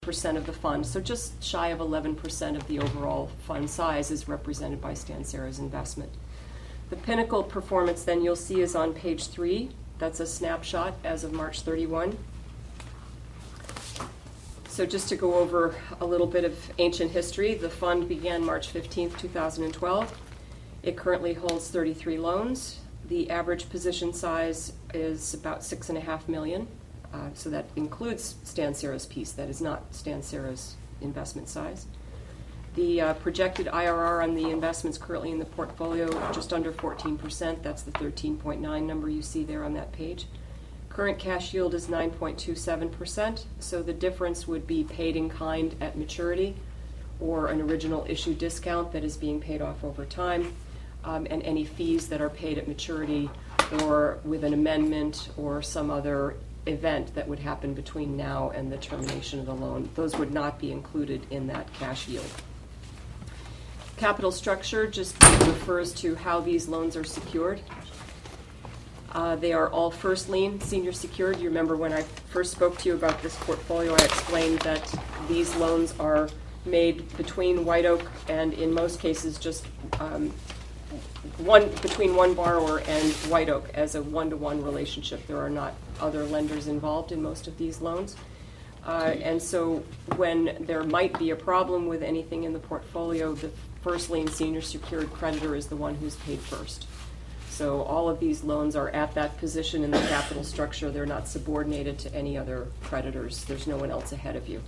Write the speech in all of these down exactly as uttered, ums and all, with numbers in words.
percent of the fund. So just shy of eleven percent of the overall fund size is represented by Stansera's investment. The Pinnacle performance then you'll see is on page three. That's a snapshot as of March thirty-first. So just to go over a little bit of ancient history, the fund began March fifteenth, two thousand twelve. It currently holds thirty-three loans. The average position size is about six and a half million. Uh, so that includes Stansera's piece. That is not Stansera's investment size. The uh, projected I R R on the investments currently in the portfolio, just under fourteen percent. That's the thirteen point nine number you see there on that page. Current cash yield is nine point two seven percent, so the difference would be paid in kind at maturity or an original issue discount that is being paid off over time, um, and any fees that are paid at maturity or with an amendment or some other event that would happen between now and the termination of the loan. Those would not be included in that cash yield. Capital structure just refers to how these loans are secured. Uh, they are all first lien, senior secured. You remember when I first spoke to you about this portfolio, I explained that these loans are made between White Oak and, in most cases, just um, one between one borrower and White Oak as a one-to-one relationship. There are not other lenders involved in most of these loans. Uh, and so when there might be a problem with anything in the portfolio, the first lien senior secured creditor is the one who's paid first. So all of these loans are at that position in the capital structure. They're not subordinated to any other creditors. There's no one else ahead of you.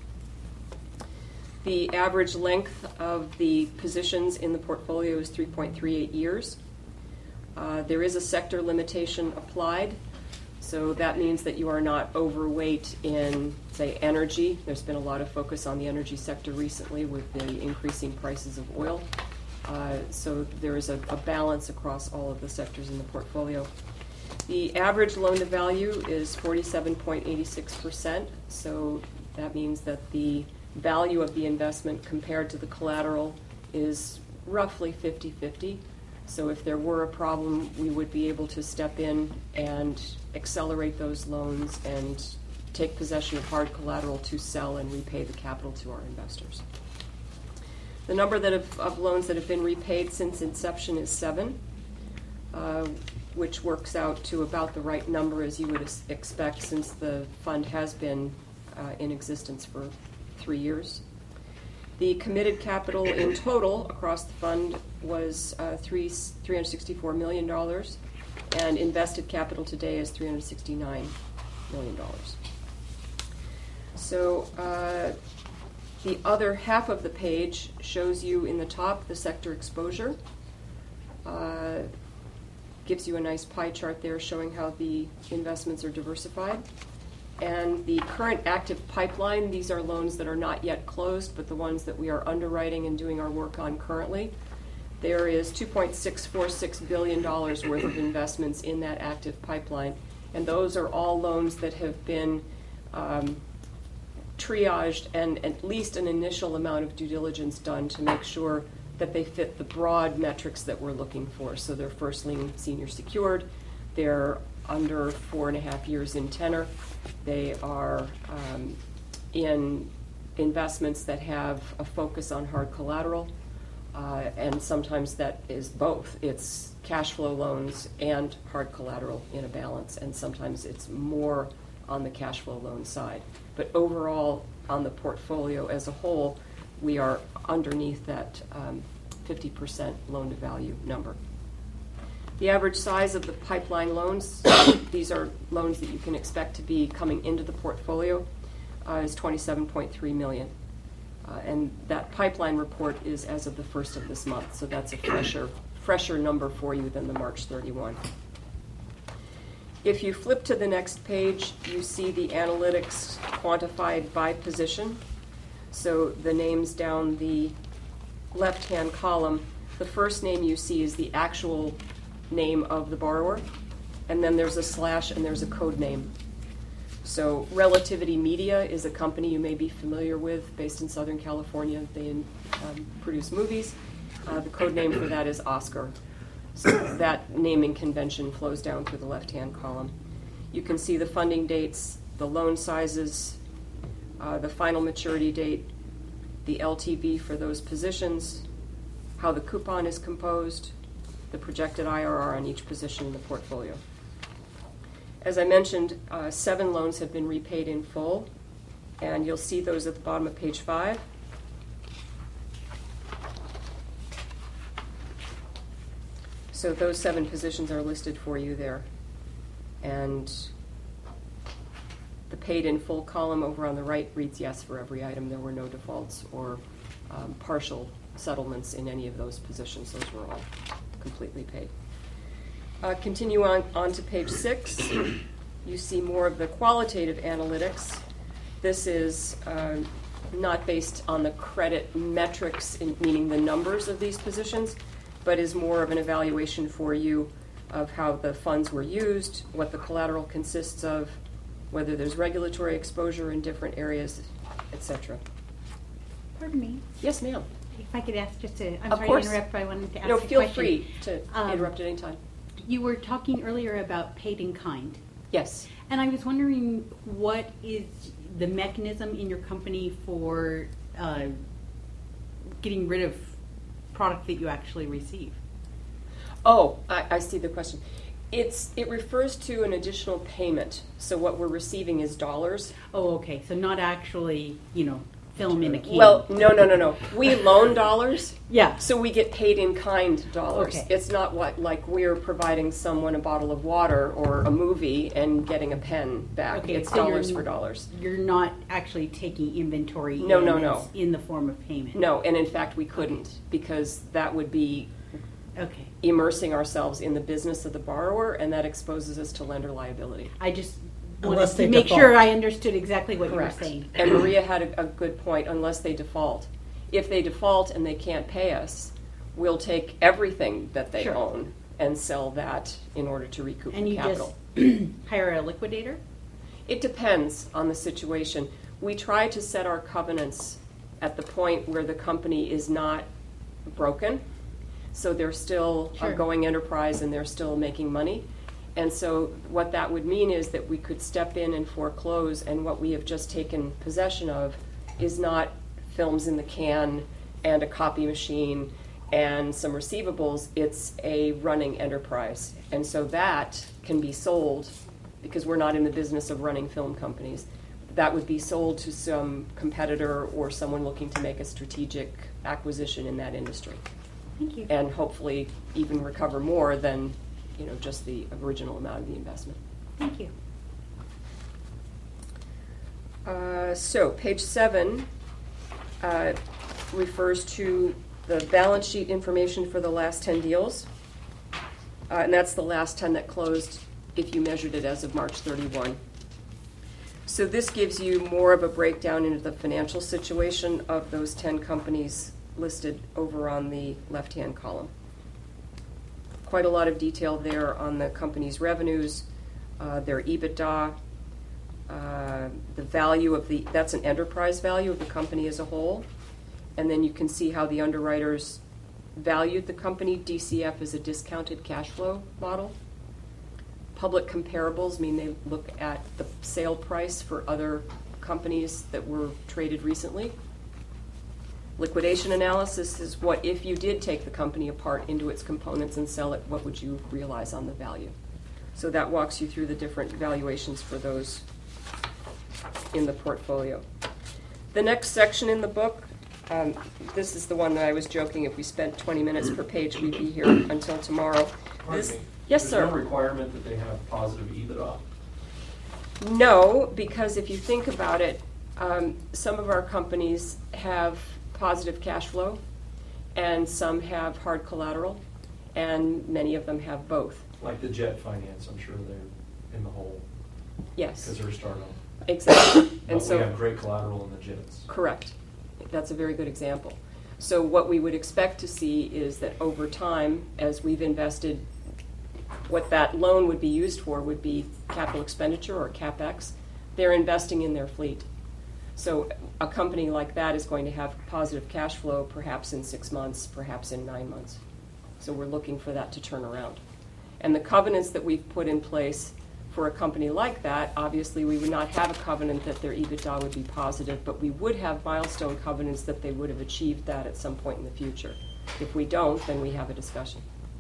The average length of the positions in the portfolio is three point three eight years. Uh, there is a sector limitation applied, so that means that you are not overweight in, say, energy. There's been a lot of focus on the energy sector recently with the increasing prices of oil. Uh, so there is a, a balance across all of the sectors in the portfolio. The average loan to value is forty-seven point eight six percent, so that means that the value of the investment compared to the collateral is roughly fifty-fifty. So if there were a problem, we would be able to step in and accelerate those loans and take possession of hard collateral to sell and repay the capital to our investors. The number that have, of loans that have been repaid since inception is seven, uh, which works out to about the right number as you would es- expect since the fund has been uh, in existence for three years. The committed capital in total across the fund was uh, three, $364 million, and invested capital today is three hundred sixty-nine million dollars. So uh, the other half of the page shows you in the top the sector exposure. Uh, gives you a nice pie chart there showing how the investments are diversified. And the current active pipeline, these are loans that are not yet closed, but the ones that we are underwriting and doing our work on currently. There is two point six four six billion dollars worth of investments in that active pipeline. And those are all loans that have been um, triaged and at least an initial amount of due diligence done to make sure that they fit the broad metrics that we're looking for. So they're first lien senior secured, they're under four and a half years in tenor, they are um, in investments that have a focus on hard collateral, uh, and sometimes that is both. It's cash flow loans and hard collateral in a balance, and sometimes it's more on the cash flow loan side. But overall, on the portfolio as a whole, we are underneath that um, fifty percent loan-to-value number. The average size of the pipeline loans, these are loans that you can expect to be coming into the portfolio, uh, is twenty-seven point three million dollars. Uh, and that pipeline report is as of the first of this month, so that's a fresher, fresher number for you than the March thirty-first. If you flip to the next page, you see the analytics quantified by position. So the names down the left-hand column, the first name you see is the actual name of the borrower, and then there's a slash and there's a code name. So Relativity Media is a company you may be familiar with based in Southern California. They um, produce movies. Uh, the code name for that is Oscar. So that naming convention flows down through the left-hand column. You can see the funding dates, the loan sizes, uh, the final maturity date, the L T V for those positions, how the coupon is composed, the projected I R R on each position in the portfolio. As I mentioned, uh, seven loans have been repaid in full, and you'll see those at the bottom of page five. So those seven positions are listed for you there. And the paid in full column over on the right reads yes for every item. There were no defaults or um, partial settlements in any of those positions. Those were all completely paid. Uh, continue on, on to page six. You see more of the qualitative analytics. This is uh, not based on the credit metrics, in, meaning the numbers of these positions, but is more of an evaluation for you of how the funds were used, what the collateral consists of, whether there's regulatory exposure in different areas, et cetera. Pardon me. Yes, ma'am. If I could ask just to, I'm Of sorry course. to interrupt, but I wanted to ask No, a feel question. free to Um, interrupt at any time. You were talking earlier about paid in kind. Yes. And I was wondering what is the mechanism in your company for uh, getting rid of product that you actually receive? Oh, I, I see the question. It's it refers to an additional payment. So what we're receiving is dollars. Oh, okay. So not actually, you know, film in a can. Well, no, no, no, no. We loan dollars. Yeah. So we get paid in kind dollars. Okay. It's not what like we're providing someone a bottle of water or a movie and getting a pen back. Okay, It's so you're dollars n- for dollars. You're not actually taking inventory No, in, no, as- no. in the form of payment. No, and in fact we couldn't because that would be Okay. immersing ourselves in the business of the borrower, and that exposes us to lender liability. I just Unless wanted they to make default. sure I understood exactly what Correct. you were saying. And Maria had a, a good point, unless they default. If they default and they can't pay us, we'll take everything that they Sure. own and sell that in order to recoup And the you capital. just hire a liquidator? It depends on the situation. We try to set our covenants at the point where the company is not broken, so they're still Sure. a going enterprise and they're still making money. And so what that would mean is that we could step in and foreclose, and what we have just taken possession of is not films in the can and a copy machine and some receivables. It's a running enterprise. And so that can be sold, because we're not in the business of running film companies. That would be sold to some competitor or someone looking to make a strategic acquisition in that industry, Thank you. and hopefully even recover more than, you know, just the original amount of the investment. Thank you. Uh, so page seven uh, refers to the balance sheet information for the last ten deals, uh, and that's the last ten that closed if you measured it as of March thirty-first. So this gives you more of a breakdown into the financial situation of those ten companies listed over on the left-hand column. Quite a lot of detail there on the company's revenues, uh, their EBITDA, uh, the value of the, that's an enterprise value of the company as a whole. And then you can see how the underwriters valued the company. D C F is a discounted cash flow model. Public comparables mean they look at the sale price for other companies that were traded recently. Liquidation analysis is what if you did take the company apart into its components and sell it, what would you realize on the value? So that walks you through the different valuations for those in the portfolio. The next section in the book, um, this is the one that I was joking, if we spent twenty minutes per page, we'd be here until tomorrow. This, Pardon me. yes, sir. There's no requirement that they have positive EBITDA. No, because if you think about it, um, some of our companies have positive cash flow, and some have hard collateral, and many of them have both. Like the jet finance, I'm sure they're in the hole because Yes, they're a startup. exactly. But And we so, have great collateral in the jets. correct. That's a very good example. So what we would expect to see is that over time, as we've invested, what that loan would be used for would be capital expenditure or CapEx. They're investing in their fleet. So a company like that is going to have positive cash flow perhaps in six months, perhaps in nine months. So we're looking for that to turn around. And the covenants that we've put in place for a company like that, obviously, we would not have a covenant that their EBITDA would be positive, but we would have milestone covenants that they would have achieved that at some point in the future. If we don't, then we have a discussion.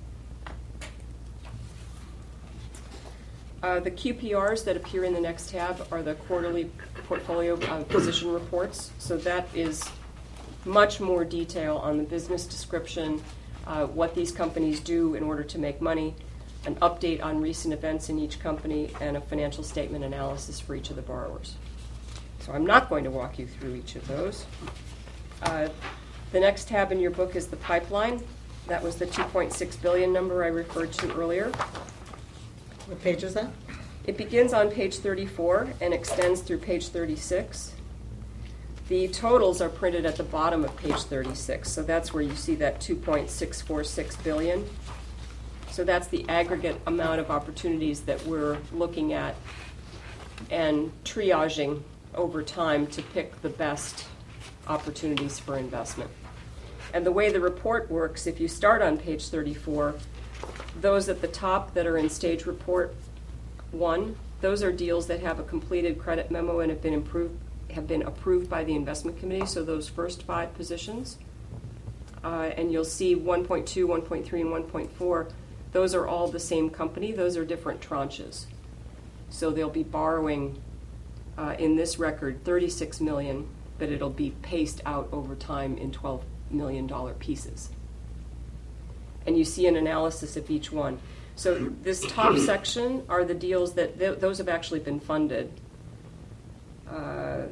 Uh, the Q P Rs that appear in the next tab are the quarterly portfolio uh, position reports. So that is much more detail on the business description, uh, what these companies do in order to make money, an update on recent events in each company, and a financial statement analysis for each of the borrowers. So I'm not going to walk you through each of those. Uh, the next tab in your book is the pipeline. That was the two point six billion dollars number I referred to earlier. What page is that? It begins on page thirty-four and extends through page thirty-six. The totals are printed at the bottom of page thirty-six, so that's where you see that two point six four six billion dollars. So that's the aggregate amount of opportunities that we're looking at and triaging over time to pick the best opportunities for investment. And the way the report works, if you start on page thirty-four, those at the top that are in stage report one, those are deals that have a completed credit memo and have been improved, have been approved by the investment committee, so those first five positions. Uh, and you'll see one point two, one point three, and one point four, those are all the same company. Those are different tranches. So they'll be borrowing, uh, in this record, thirty-six million dollars, but it'll be paced out over time in twelve million dollars pieces. And you see an analysis of each one. So this top section are the deals that th- those have actually been funded. Uh,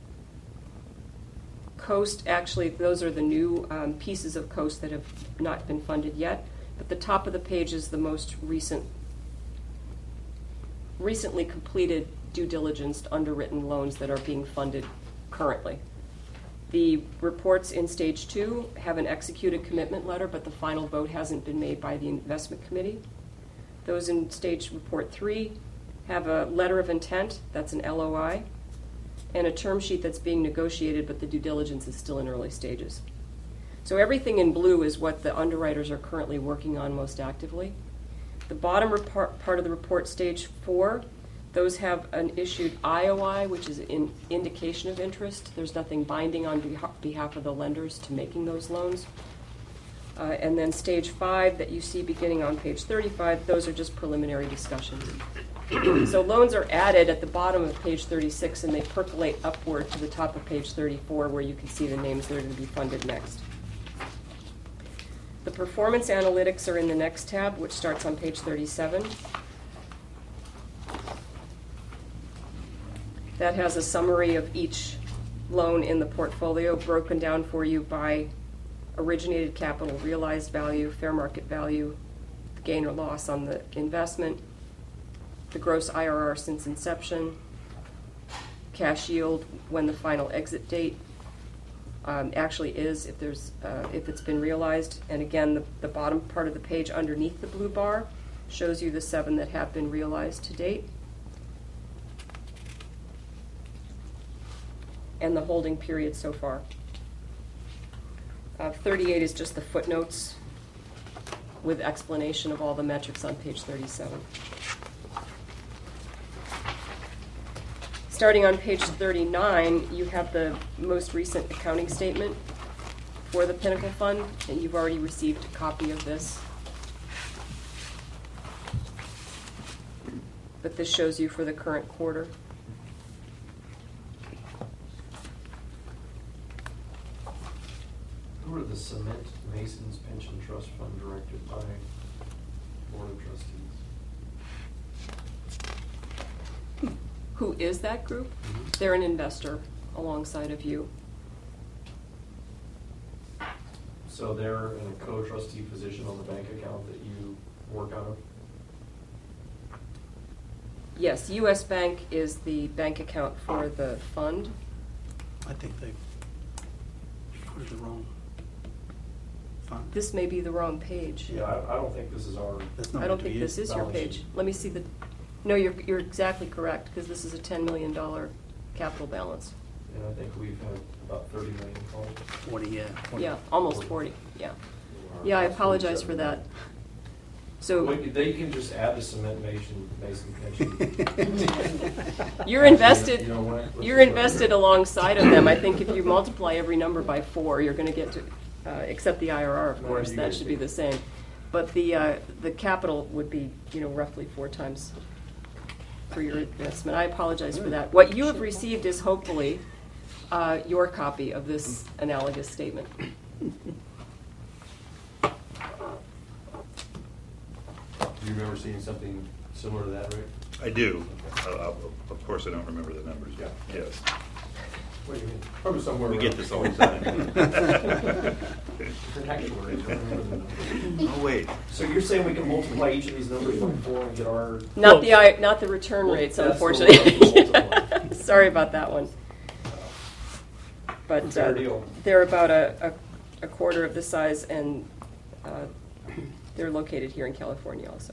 Coast, actually, those are the new um, pieces of Coast that have not been funded yet. But the top of the page is the most recent, recently completed due diligence underwritten loans that are being funded currently. The reports in stage two have an executed commitment letter, but the final vote hasn't been made by the investment committee. Those in stage report three have a letter of intent, that's an L O I, and a term sheet that's being negotiated, but the due diligence is still in early stages. So everything in blue is what the underwriters are currently working on most actively. The bottom report, part of the report, stage four, those have an issued I O I, which is an indication of interest. There's nothing binding on beha- behalf of the lenders to making those loans. Uh, and then stage five that you see beginning on page thirty-five, those are just preliminary discussions. So loans are added at the bottom of page thirty-six and they percolate upward to the top of page thirty-four where you can see the names that are going to be funded next. The performance analytics are in the next tab, which starts on page thirty-seven. That has a summary of each loan in the portfolio broken down for you by originated capital, realized value, fair market value, the gain or loss on the investment, the gross I R R since inception, cash yield when the final exit date um, actually is, if there's uh, if it's been realized, and again the, the bottom part of the page underneath the blue bar shows you the seven that have been realized to date, and the holding period so far. Uh, thirty-eight is just the footnotes with explanation of all the metrics on page thirty-seven. Starting on page thirty-nine, you have the most recent accounting statement for the Pinnacle Fund, and you've already received a copy of this. But this shows you for the current quarter. Who are the Cement Masons Pension Trust Fund directed by Board of Trustees? Who is that group? Mm-hmm. They're an investor alongside of you. So they're in a co-trustee position on the bank account that you work out of? Yes, U S Bank is the bank account for the fund. I think they put the wrong fund. This may be the wrong page. Yeah, I, I don't think this is our, That's not I don't what think we this use. is your balance page. sheet. Let me see the, no, you're, you're exactly correct, because this is a ten million dollars capital balance. and I think we've had about thirty million calls. Forty, yeah. forty. Yeah, almost forty, yeah. Yeah, I apologize for that. So Well, they can just add the cement mason, mason connection. you're invested. You know what? Let's You're just- invested alongside of them. I think if you multiply every number by four, you're going to get to, uh, except the I R R, of No, course, you that guys should be do. the same. But the uh, the capital would be, you know, roughly four times for your investment. I apologize for that. What you have received is hopefully uh, your copy of this analogous statement. Do you remember seeing something similar to that, Rick? I do. Uh, uh, Of course, I don't remember the numbers. Yeah. Yes. What do you mean? Probably somewhere We around. get this all the time. Different actuaries, I don't remember the numbers. Oh, wait. So you're saying we can multiply each of these numbers by four and get our? Not the I, not the return Well, rates, that's the unfortunately. one we multiply. Sorry about that one. But Fair uh, deal. they're about a, a, a quarter of the size, and uh, they're located here in California also.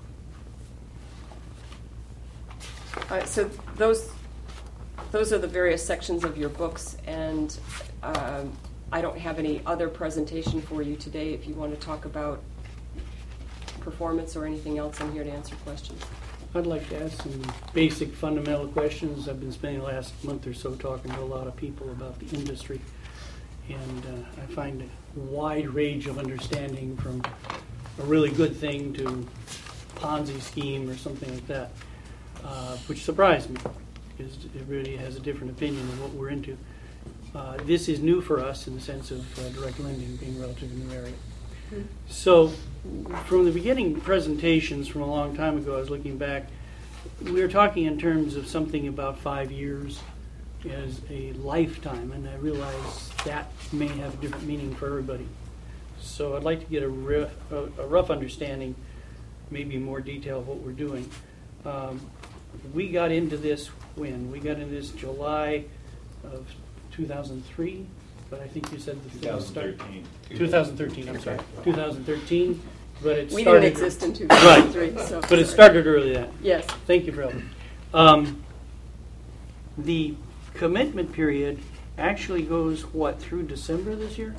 Uh, so those those are the various sections of your books, and um, I don't have any other presentation for you today. If you want to talk about performance or anything else, I'm here to answer questions. I'd like to ask some basic fundamental questions. I've been spending the last month or so talking to a lot of people about the industry, and uh, I find a wide range of understanding from a really good thing to Ponzi scheme or something like that, uh, which surprised me because it really has a different opinion of what we're into. Uh, this is new for us in the sense of uh, direct lending being a relatively new area. So, from the beginning presentations from a long time ago, I was looking back, we were talking in terms of something about five years as a lifetime, and I realize that may have a different meaning for everybody. So I'd like to get a, riff, a, a rough understanding, maybe more detail of what we're doing. Um, we got into this when? We got into this July of two thousand three, but I think you said the thing started. twenty thirteen. two thousand thirteen, I'm sorry, two thousand thirteen, but it We started. didn't exist in two thousand three, so. But it sorry. started early then. Yes. Thank you for helping. Um, the commitment period actually goes, what, through December this year?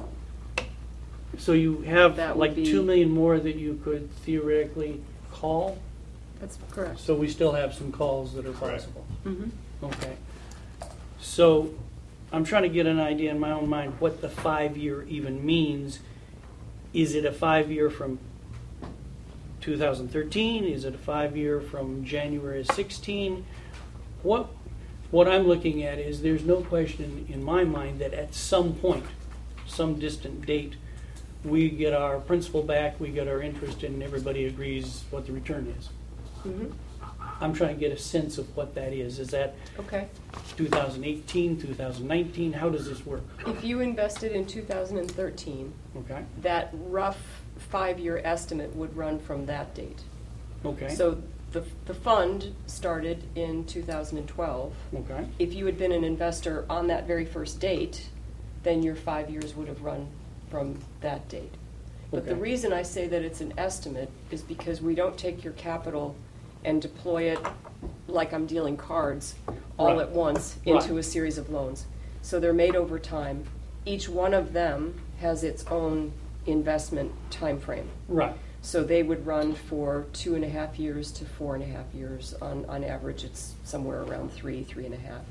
So you have That would like be- two million more that you could theoretically call? That's correct. So we still have some calls that are Correct. possible? Mhm. Okay. So I'm trying to get an idea in my own mind what the five-year even means. Is it a five-year from two thousand thirteen? Is it a five-year from January sixteen? What what I'm looking at is there's no question in my mind that at some point, some distant date, we get our principal back, we get our interest, and everybody agrees what the return is. Mhm. I'm trying to get a sense of what that is. Is that Okay. two thousand eighteen, two thousand nineteen? How does this work? If you invested in two thousand thirteen, Okay. that rough five-year estimate would run from that date. Okay. So the, the fund started in two thousand twelve. Okay. If you had been an investor on that very first date, then your five years would have run from that date. But the Okay. reason I say that it's an estimate is because we don't take your capital and deploy it like I'm dealing cards all Right. at once Right. into a series of loans. So they're made over time. Each one of them has its own investment time frame. Right. So they would run for two and a half years to four and a half years. On, on average, it's somewhere around three, three and a half.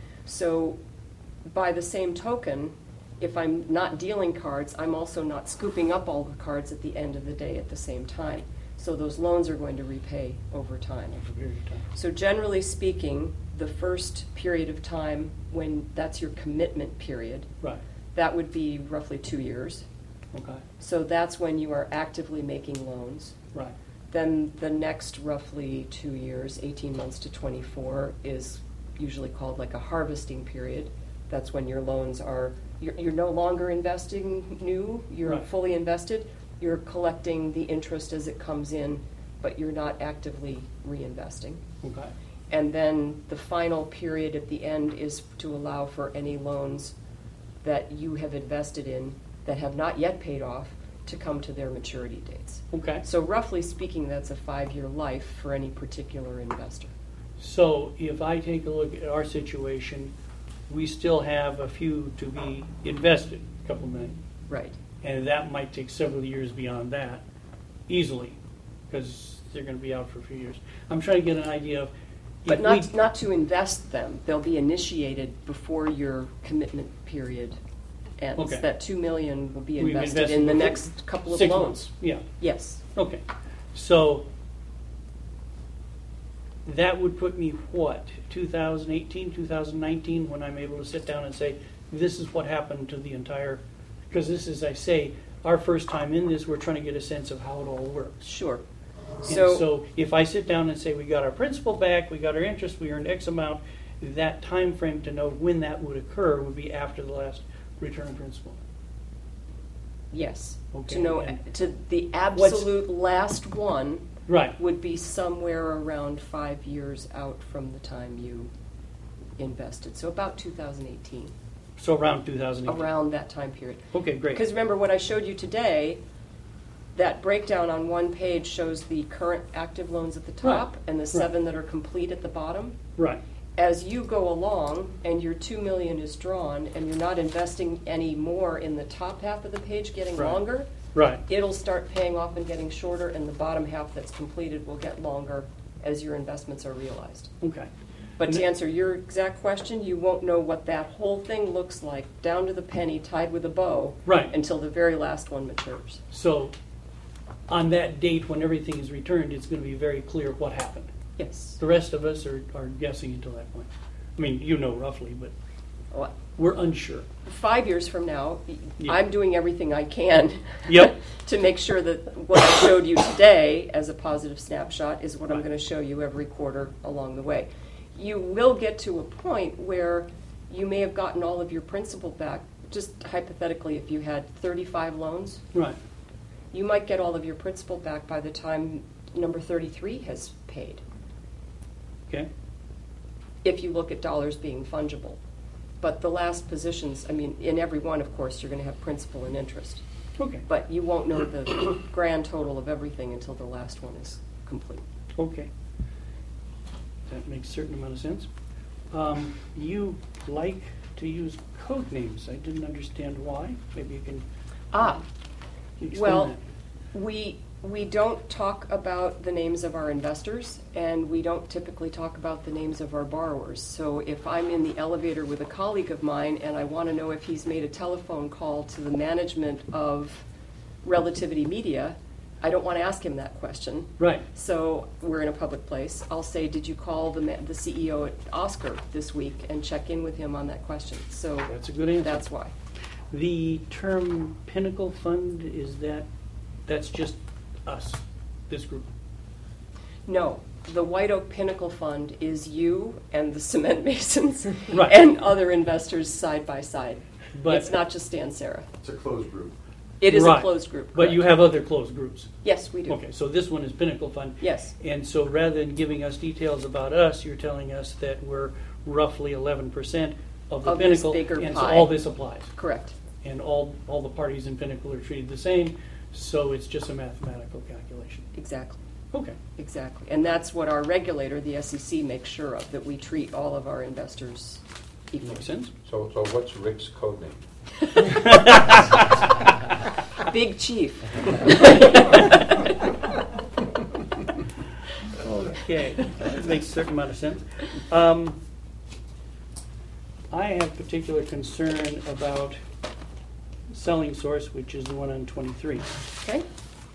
So by the same token, if I'm not dealing cards, I'm also not scooping up all the cards at the end of the day at the same time. So those loans are going to repay over time. For a period of time. So generally speaking, the first period of time when that's your commitment period, Right. that would be roughly two years. Okay. So that's when you are actively making loans. Right. Then the next roughly two years, eighteen months to twenty-four, is usually called like a harvesting period. That's when your loans are, you're, you're no longer investing new, you're Right. fully invested, you're collecting the interest as it comes in, but you're not actively reinvesting. Okay. And then the final period at the end is to allow for any loans that you have invested in that have not yet paid off to come to their maturity dates. Okay. So roughly speaking, that's a five-year life for any particular investor. So if I take a look at our situation, we still have a few to be invested, a couple million. Right. And that might take several years beyond that, easily. because they're going to be out for a few years. I'm trying to get an idea of. But if not, we- not to invest them. They'll be initiated before your commitment period ends. Okay. That two million will be We've invested in the before- next couple of six loans. months. Yeah. Yes. Okay. So that would put me what, two thousand eighteen, two thousand nineteen, when I'm able to sit down and say, this is what happened to the entire, because this is, I say, our first time in this, we're trying to get a sense of how it all works. Sure. And So, so if I sit down and say, we got our principal back, we got our interest, we earned X amount, that time frame to know when that would occur would be after the last return of principal. yes. Okay, To know, and to the what's- absolute last one Right. would be somewhere around five years out from the time you invested. So about two thousand eighteen, So around two thousand eighteen. around that time period. Okay, great. Because remember what I showed you today, that breakdown on one page shows the current active loans at the top Right, and the right. seven that are complete at the bottom. Right. As you go along and your two million is drawn and you're not investing any more in the top half of the page getting Right. longer, Right. it'll start paying off and getting shorter, and the bottom half that's completed will get longer as your investments are realized. Okay. But to And- answer your exact question, you won't know what that whole thing looks like, down to the penny, tied with a bow, Right. until the very last one matures. So on that date, when everything is returned, it's going to be very clear what happened. Yes. The rest of us are, are guessing until that point. I mean, you know roughly, but Well, we're unsure. five years from now, Yeah. I'm doing everything I can Yep. to make sure that what I showed you today as a positive snapshot is what I'm Right. going to show you every quarter along the way. You will get to a point where you may have gotten all of your principal back. Just hypothetically, if you had thirty-five loans, Right. you might get all of your principal back by the time number thirty-three has paid, Okay. if you look at dollars being fungible. But the last positions, I mean, in every one, of course, you're going to have principal and interest. Okay. But you won't know the grand total of everything until the last one is complete. Okay. That makes a certain amount of sense. Um, you like to use code names. I didn't understand why. Maybe you can Ah, explain well, that. we, we don't talk about the names of our investors, and we don't typically talk about the names of our borrowers. So if I'm in the elevator with a colleague of mine and I want to know if he's made a telephone call to the management of Relativity Media, I don't want to ask him that question. Right. So we're in a public place. I'll say, did you call the, ma- the C E O at Oscar this week and check in with him on that question? So That's a good answer. that's why. The term Pinnacle Fund, is that, that's just us, this group? No, the White Oak Pinnacle Fund is you and the cement masons Right. and other investors side by side. But- It's not just Dan Sarah. It's a closed group. It is Right. a closed group. But you correct. have other closed groups? Yes, we do. Okay, so this one is Pinnacle Fund. Yes, And so rather than giving us details about us, you're telling us that we're roughly eleven percent of the Of this Pinnacle. bigger And pie. so all this applies. correct. And all, all the parties in Pinnacle are treated the same, so it's just a mathematical calculation. Exactly. Okay. Exactly. And that's what our regulator, the S E C, makes sure of, that we treat all of our investors equally. Makes sense? So, so what's Rick's code name? Big Chief. Okay, that makes a certain amount of sense. Um, I have particular concern about Selling Source, which is the one on twenty-three. Okay?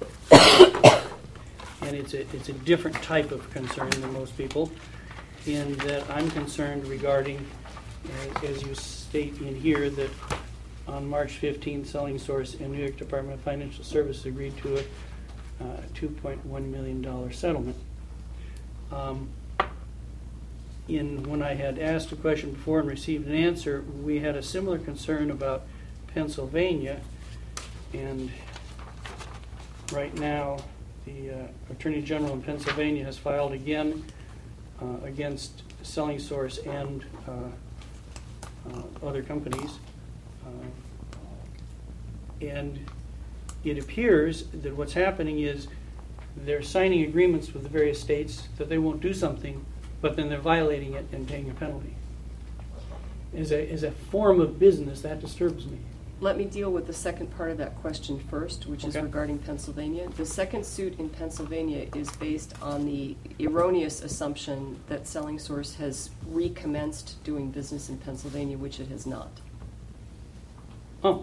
And it's a, it's a different type of concern than most people, in that I'm concerned regarding, uh, as you state in here, that on March fifteenth, Selling Source and New York Department of Financial Services agreed to a uh, two point one million dollars settlement. Um, in, when I had asked a question before and received an answer, we had a similar concern about Pennsylvania, and right now, the uh, Attorney General in Pennsylvania has filed again uh, against Selling Source and uh, uh, other companies. Uh, and it appears that what's happening is they're signing agreements with the various states that they won't do something, but then they're violating it and paying a penalty. As a, as a form of business, that disturbs me. let me deal with the second part of that question first, which is Okay. regarding Pennsylvania. The second suit in Pennsylvania is based on the erroneous assumption that Selling Source has recommenced doing business in Pennsylvania, which it has not. Oh,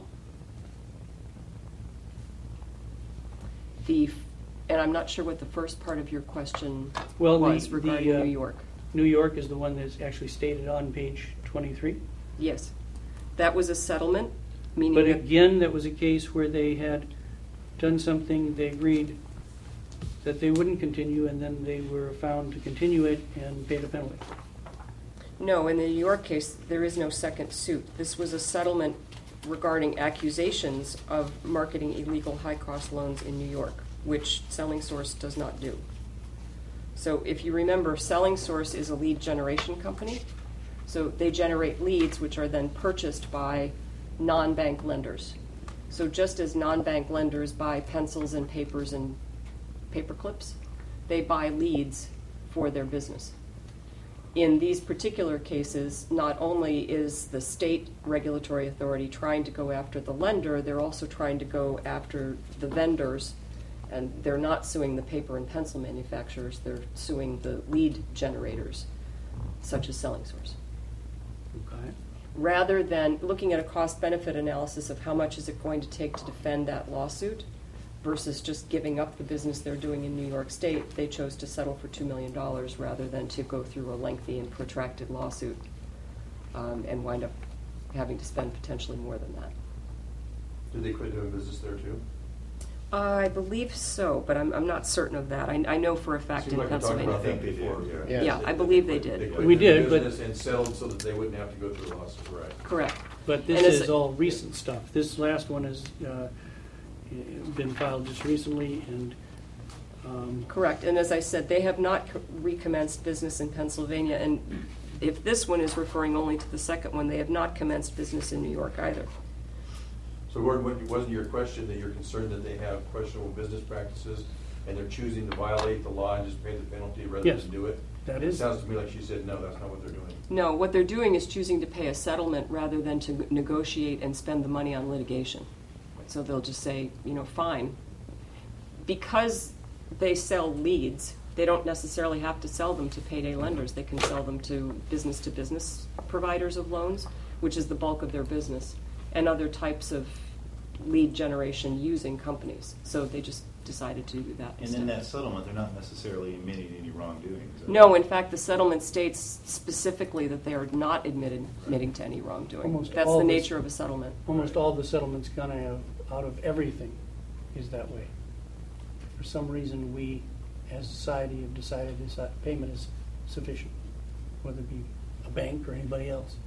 The, and I'm not sure what the first part of your question Well, the- was the, regarding uh, New York. New York is the one that's actually stated on page twenty-three. Yes. That was a settlement, meaning But that again, that was a case where they had done something, they agreed that they wouldn't continue, and then they were found to continue it and paid a penalty. No, in the New York case, there is no second suit. This was a settlement regarding accusations of marketing illegal high-cost loans in New York, which Selling Source does not do. So if you remember, Selling Source is a lead generation company. So they generate leads which are then purchased by non-bank lenders. So just as non-bank lenders buy pencils and papers and paper clips, they buy leads for their business. In these particular cases, not only is the state regulatory authority trying to go after the lender, they're also trying to go after the vendors, and they're not suing the paper and pencil manufacturers, they're suing the lead generators, such as Selling Source. Okay. Rather than looking at a cost-benefit analysis of how much is it going to take to defend that lawsuit versus just giving up the business they're doing in New York State, they chose to settle for two million dollars rather than to go through a lengthy and protracted lawsuit um, and wind up having to spend potentially more than that. Did they quit doing business there too? I believe so, but I'm, I'm not certain of that. I, I know for a fact Seemed in like we talked Pennsylvania. about I think that they did, before. yeah. Yeah, I believe they quit- did. quit We doing did, but- business and settled so that they wouldn't have to go through a lawsuit, right? Correct. But And this it's- is all recent stuff. This last one has uh, been filed just recently, and um, Correct, and as I said, they have not co- recommenced business in Pennsylvania, and if this one is referring only to the second one, they have not commenced business in New York either. So Gordon, what- wasn't your question that you're concerned that they have questionable business practices and they're choosing to violate the law and just pay the penalty rather Yes. than do it? That It is- sounds to me like she said, no, that's not what they're doing. No, what they're doing is choosing to pay a settlement rather than to negotiate and spend the money on litigation. So they'll just say, you know, fine. Because they sell leads, they don't necessarily have to sell them to payday lenders. They can sell them to business-to-business providers of loans, which is the bulk of their business, and other types of lead generation using companies. So they just decided to do that And instead. in that settlement, they're not necessarily admitting any wrongdoing. is that No, right? in fact, the settlement states specifically that they are not admitted, admitting to any wrongdoing. Almost That's all the this- nature of a settlement. almost all the settlements kind of out of everything is that way. For some reason, we, as a society, have decided this uh, payment is sufficient, whether it be a bank or anybody else.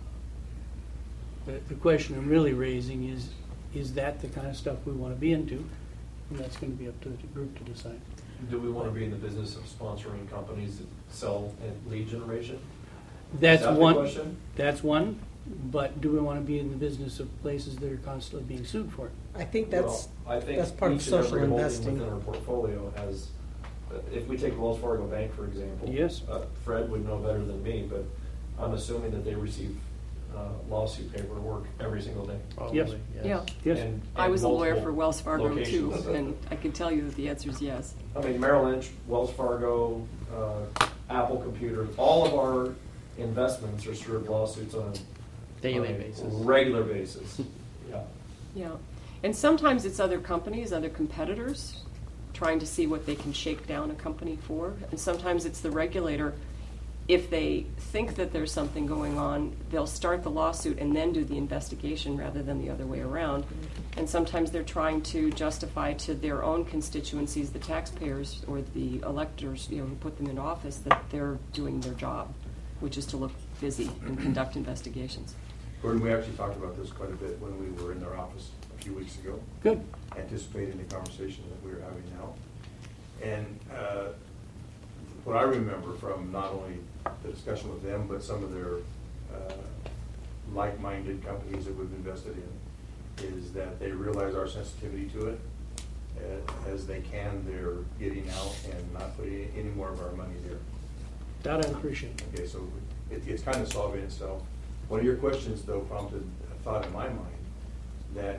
The, the question I'm really raising is, is that the kind of stuff we want to be into? And that's going to be up to the group to decide. Do we want to be in the business of sponsoring companies that sell and lead generation? That's Is that the one. question? That's one. But do we want to be in the business of places that are constantly being sued for it? I think that's, Well, I think that's part of each and every social holding investing. within our portfolio has, uh, if we take Wells Fargo Bank, for example. Yes. uh, Fred would know better than me, but I'm assuming that they receive uh, lawsuit paperwork every single day. Yes. Yeah. Yes. And- I and was a lawyer multiple for Wells Fargo too, locations. and I can tell you that the answer is yes. I mean, Merrill Lynch, Wells Fargo, uh, Apple Computer, all of our investments are served lawsuits on a Daily on a basis. regular basis. Yeah. Yeah. And sometimes it's other companies, other competitors, trying to see what they can shake down a company for. And sometimes it's the regulator. If they think that there's something going on, they'll start the lawsuit and then do the investigation rather than the other way around. And sometimes they're trying to justify to their own constituencies, the taxpayers or the electors, you know, who put them in office, that they're doing their job, which is to look busy and conduct investigations. Gordon, we actually talked about this quite a bit when we were in their office a few weeks ago, Good. anticipating the conversation that we were having now. And uh, what I remember from not only the discussion with them, but some of their uh, like-minded companies that we've invested in, is that they realize our sensitivity to it. Uh, As they can, they're getting out and not putting any more of our money there. That I appreciate. Okay, so it, it's kind of solving itself. One of your questions, though, prompted a thought in my mind, that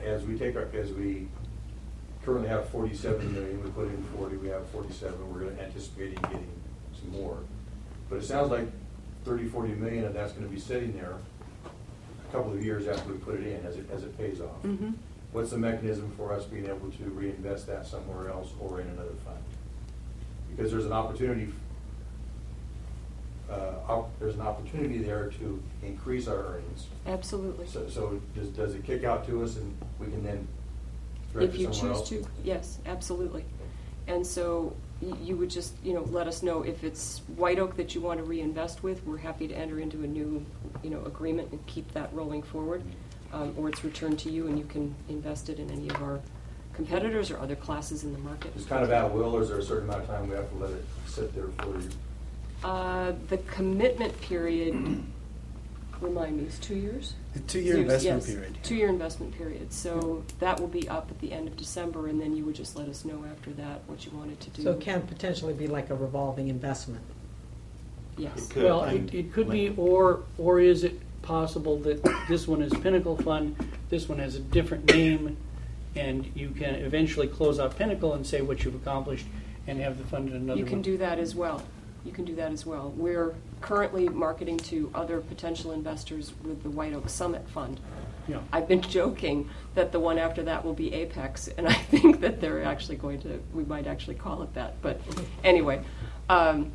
as we take our, as we currently have forty-seven million, we put in forty, we have forty-seven, we're gonna anticipating getting some more. But it sounds like thirty, forty million of that's gonna be sitting there a couple of years after we put it in, as it, as it pays off. Mm-hmm. What's the mechanism for us being able to reinvest that somewhere else or in another fund? Because there's an opportunity, uh, op- there's an opportunity there to increase our earnings. Absolutely. So, so does, does it kick out to us and we can then direct If it you somewhere choose else? to, yes, absolutely. And so y- you would just, you know, let us know if it's White Oak that you want to reinvest with. We're happy to enter into a new, you know, agreement and keep that rolling forward. Um, or it's returned to you and you can invest it in any of our competitors or other classes in the market. It's kind of at will, or is there a certain amount of time we have to let it sit there for you? Uh, the commitment period, remind me, is two years? A two-year Years, investment yes, period. Two-year investment period. So that will be up at the end of December, and then you would just let us know after that what you wanted to do. So it can potentially be like a revolving investment. Yes. It could. Well, And it, it could be, when- or, or is it possible that this one is Pinnacle Fund, this one has a different name, and you can eventually close out Pinnacle and say what you've accomplished and have the fund in another one? You can do that as well. You can do that as well. We're currently marketing to other potential investors with the White Oak Summit Fund. Yeah. I've been joking that the one after that will be Apex, and I think that they're actually going to, we might actually call it that. But anyway, um,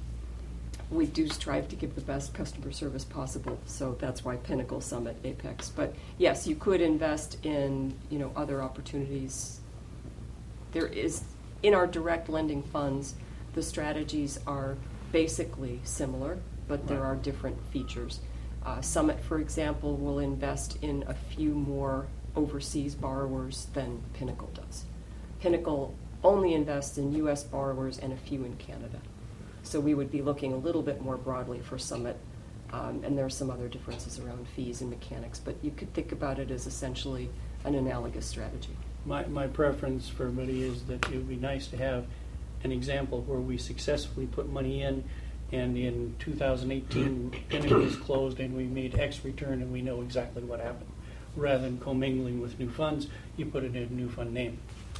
we do strive to give the best customer service possible, so that's why Pinnacle, Summit, Apex. But yes, you could invest in, you know, other opportunities. There is, in our direct lending funds, the strategies are basically similar, but there Right. are different features. Uh, Summit, for example, will invest in a few more overseas borrowers than Pinnacle does. Pinnacle only invests in U S borrowers and a few in Canada. So we would be looking a little bit more broadly for Summit, um, and there are some other differences around fees and mechanics, but you could think about it as essentially an analogous strategy. My, my preference for everybody is that it would be nice to have an example where we successfully put money in, and in two thousand eighteen, Pinnacle is closed and we made X return and we know exactly what happened. Rather than commingling with new funds, you put it in a new fund name.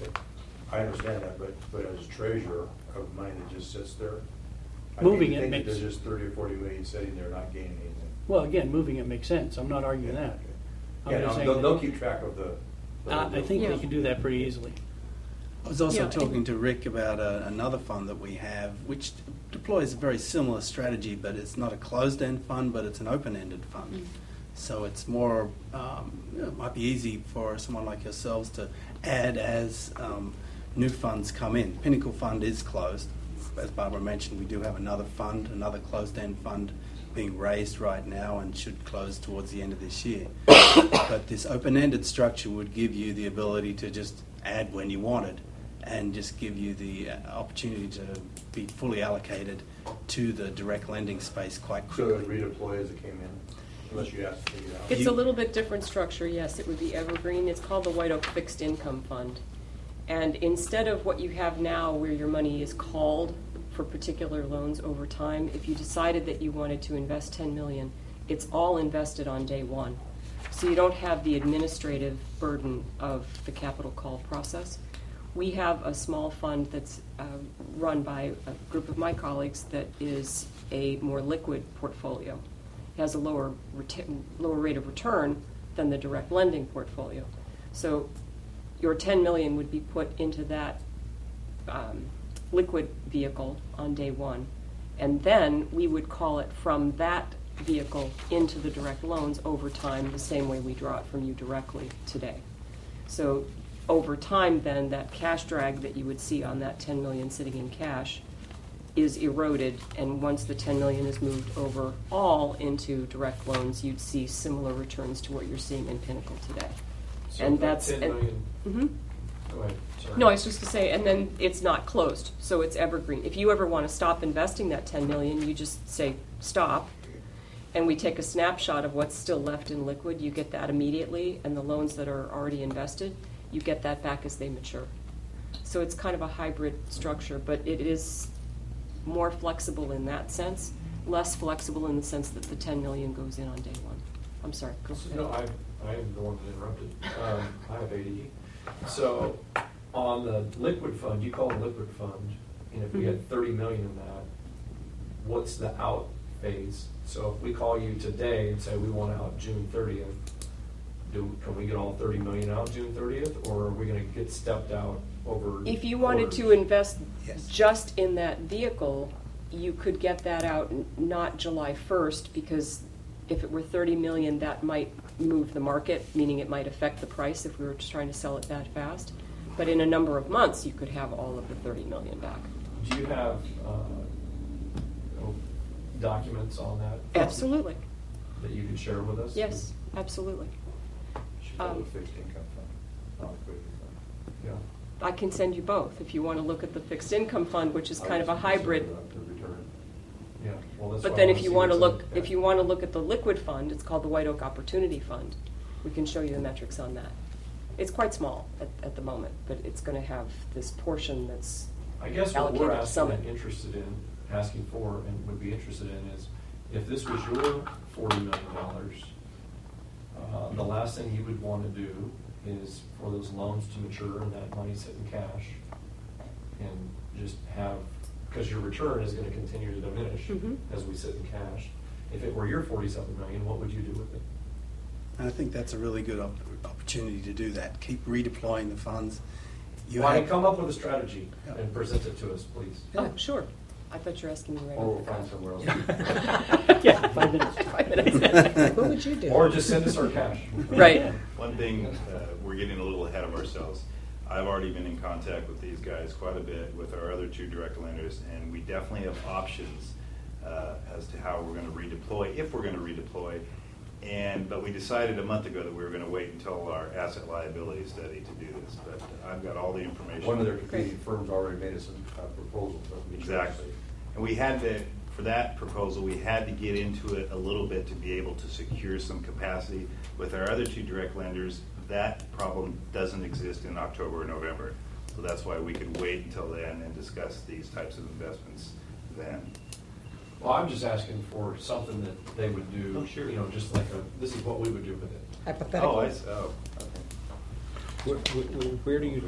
I understand that, but, but as treasurer of money that just sits there, I Moving think it that makes- there's just thirty or forty million sitting there not gaining anything. Well, again, moving it makes sense. I'm not arguing Yeah, that. okay. I'm Yeah, just no, saying they'll, that- they'll keep track of the. the- Uh, I think Yeah. they can do that pretty easily. I was also Yeah, talking and- to Rick about uh, another fund that we have, which deploys a very similar strategy, but it's not a closed-end fund, but it's an open-ended fund. Mm. So it's more, um, it might be easy for someone like yourselves to add as um, new funds come in. Pinnacle Fund is closed. As Barbara mentioned, we do have another fund, another closed-end fund being raised right now and should close towards the end of this year. But this open-ended structure would give you the ability to just add when you wanted and just give you the uh, opportunity to be fully allocated to the direct lending space quite So it quickly. would redeploy as it came in, unless you asked to take it out. It's You- a little bit different structure, yes. It would be evergreen. It's called the White Oak Fixed Income Fund. And instead of what you have now where your money is called for particular loans over time, if you decided that you wanted to invest ten million dollars, it's all invested on day one. So you don't have the administrative burden of the capital call process. We have a small fund that's uh, run by a group of my colleagues that is a more liquid portfolio. It has a lower reta- lower rate of return than the direct lending portfolio. So your ten million dollars would be put into that um, liquid vehicle on day one, and then we would call it from that vehicle into the direct loans over time, the same way we draw it from you directly today. So over time, then, that cash drag that you would see on that ten million dollars sitting in cash is eroded, and once the ten million dollars is moved over all into direct loans, you'd see similar returns to what you're seeing in Pinnacle today. So And that that's- ten and- million, Mhm. go ahead, sorry. No, I was just to say, and then it's not closed, so it's evergreen. If you ever want to stop investing that ten million dollars, you just say stop, and we take a snapshot of what's still left in liquid. You get that immediately, and the loans that are already invested, you get that back as they mature. So it's kind of a hybrid structure, but it is more flexible in that sense, less flexible in the sense that the ten million dollars goes in on day one. I'm sorry. Go ahead. No, I, I am the one that interrupted. Um, I have A D E. So on the liquid fund, you call it a liquid fund, and if we had thirty million in that, what's the out phase? So if we call you today and say we want out June thirtieth, do, can we get all thirty million out June thirtieth, or are we gonna get stepped out over? If you wanted to quarters? invest Yes. just in that vehicle, you could get that out n- not July first, because if it were thirty million, that might move the market, meaning it might affect the price if we were just trying to sell it that fast. But in a number of months, you could have all of the thirty million back. Do you have uh, oh, documents on that? Absolutely. That you could share with us? Yes, absolutely. Should call it Um, a fixed income fund, not liquidity fund. Yeah. I can send you both if you want to look at the fixed income fund, which is kind of a hybrid. The return. Yeah. Well, that's But why then I if wanna you see want to what's look, in it. if you want to look at the liquid fund, it's called the White Oak Opportunity Fund. We can show you the metrics on that. It's quite small at, at the moment, but it's going to have this portion that's I guess what we're allocated to asking Summit. and interested in, asking for and would be interested in is, if this was your forty million dollars, uh, the last thing you would want to do is for those loans to mature and that money sit in cash and just have, because your return is going to continue to diminish Mhm. as we sit in cash. If it were your forty-seven million, what would you do with it? And I think that's a really good op- opportunity to do that. Keep redeploying the funds. You Why have- come up with a strategy Yeah. and present it to us, please? Oh, sure. I thought you were asking me right Or off we'll the find cuff. somewhere else. Yeah, five minutes. Five minutes. What would you do? Or just send us our cash. Right. One thing, uh, we're getting a little ahead of ourselves. I've already been in contact with these guys quite a bit with our other two direct lenders, and we definitely have options uh, as to how we're going to redeploy, if we're going to redeploy. And but we decided a month ago that we were going to wait until our asset liability study to do this. But I've got all the information. One of their competing firms already made us a uh, proposal. but we- Exactly. And we had to, for that proposal, we had to get into it a little bit to be able to secure some capacity. With our other two direct lenders, that problem doesn't exist in October or November. So that's why we could wait until then and discuss these types of investments then. Well, I'm just asking for something that they would do, Oh, sure. you know, just like a, this is what we would do with it. Hypothetical. Oh, I, s- oh, okay. Where, where where do you,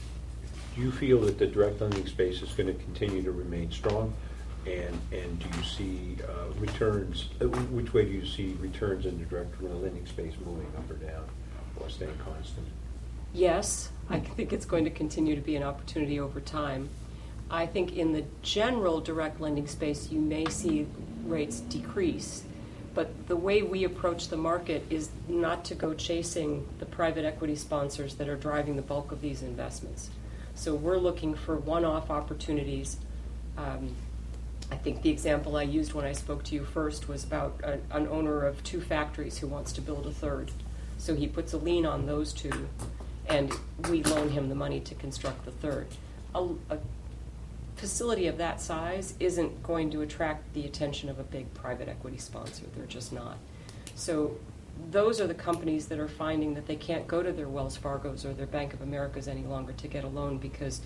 do you feel that the direct lending space is going to continue to remain strong? And, and do you see uh, returns, uh, which way do you see returns in the direct lending space moving up or down or staying constant? Yes, I think it's going to continue to be an opportunity over time. I think in the general direct lending space, you may see rates decrease. But the way we approach the market is not to go chasing the private equity sponsors that are driving the bulk of these investments. So we're looking for one-off opportunities. Um, I think the example I used when I spoke to you first was about a, an owner of two factories who wants to build a third. So he puts a lien on those two, and we loan him the money to construct the third. A, a facility of that size isn't going to attract the attention of a big private equity sponsor. They're just not. So those are the companies that are finding that they can't go to their Wells Fargos or their Bank of Americas any longer to get a loan because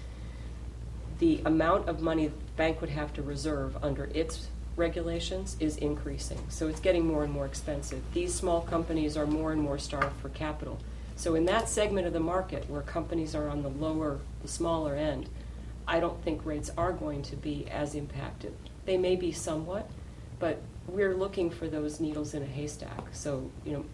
the amount of money the bank would have to reserve under its regulations is increasing. So it's getting more and more expensive. These small companies are more and more starved for capital. So in that segment of the market where companies are on the lower, the smaller end, I don't think rates are going to be as impacted. They may be somewhat, but we're looking for those needles in a haystack. So, you know,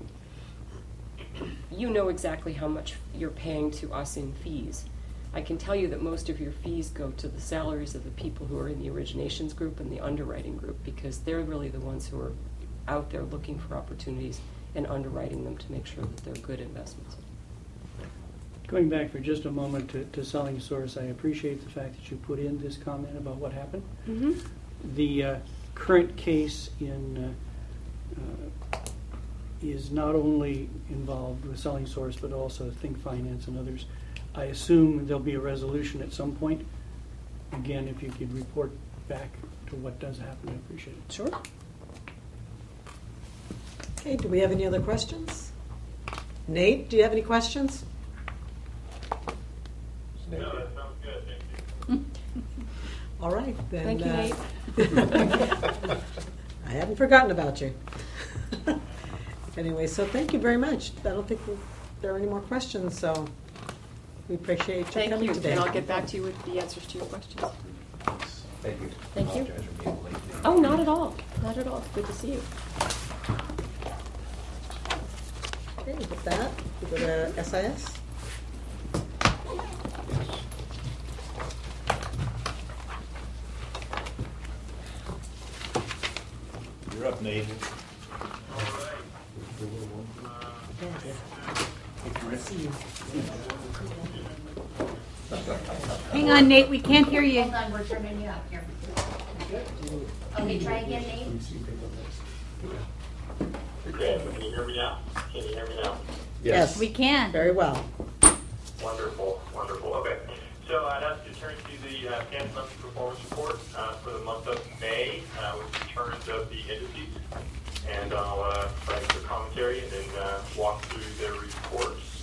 you know exactly how much you're paying to us in fees. I can tell you that most of your fees go to the salaries of the people who are in the originations group and the underwriting group because they're really the ones who are out there looking for opportunities and underwriting them to make sure that they're good investments. Going back for just a moment to, to Selling Source, I appreciate the fact that you put in this comment about what happened. Mm-hmm. The uh, current case in uh, uh, is not only involved with Selling Source, but also Think Finance and others. I assume there'll be a resolution at some point. Again, if you could report back to what does happen, I appreciate it. Sure. Okay, do we have any other questions? Nate, do you have any questions? No, that sounds good, thank you. All right, then. Thank you, uh, Nate. I haven't forgotten about you. Anyway, so thank you very much. I don't think there are any more questions, so we appreciate you Thank coming you, today. and I'll get back to you with the answers to your questions. Thank you. Thank you. Apologize for being late. Oh, not at all. Not at all. Good to see you. Okay, with that, we go to S I S. You're up, Nate. Hang on, Nate, we can't hear you. Hold on, we're turning you up here. Okay, try again, Nate. Okay, can you hear me now? Can you hear me now? Yes. We can. Very well. Wonderful, wonderful. Okay, so I'd ask you to turn to the uh, P A N monthly performance report uh, for the month of May uh, with returns of the indices. And I'll uh, provide some commentary and then uh, walk through the reports.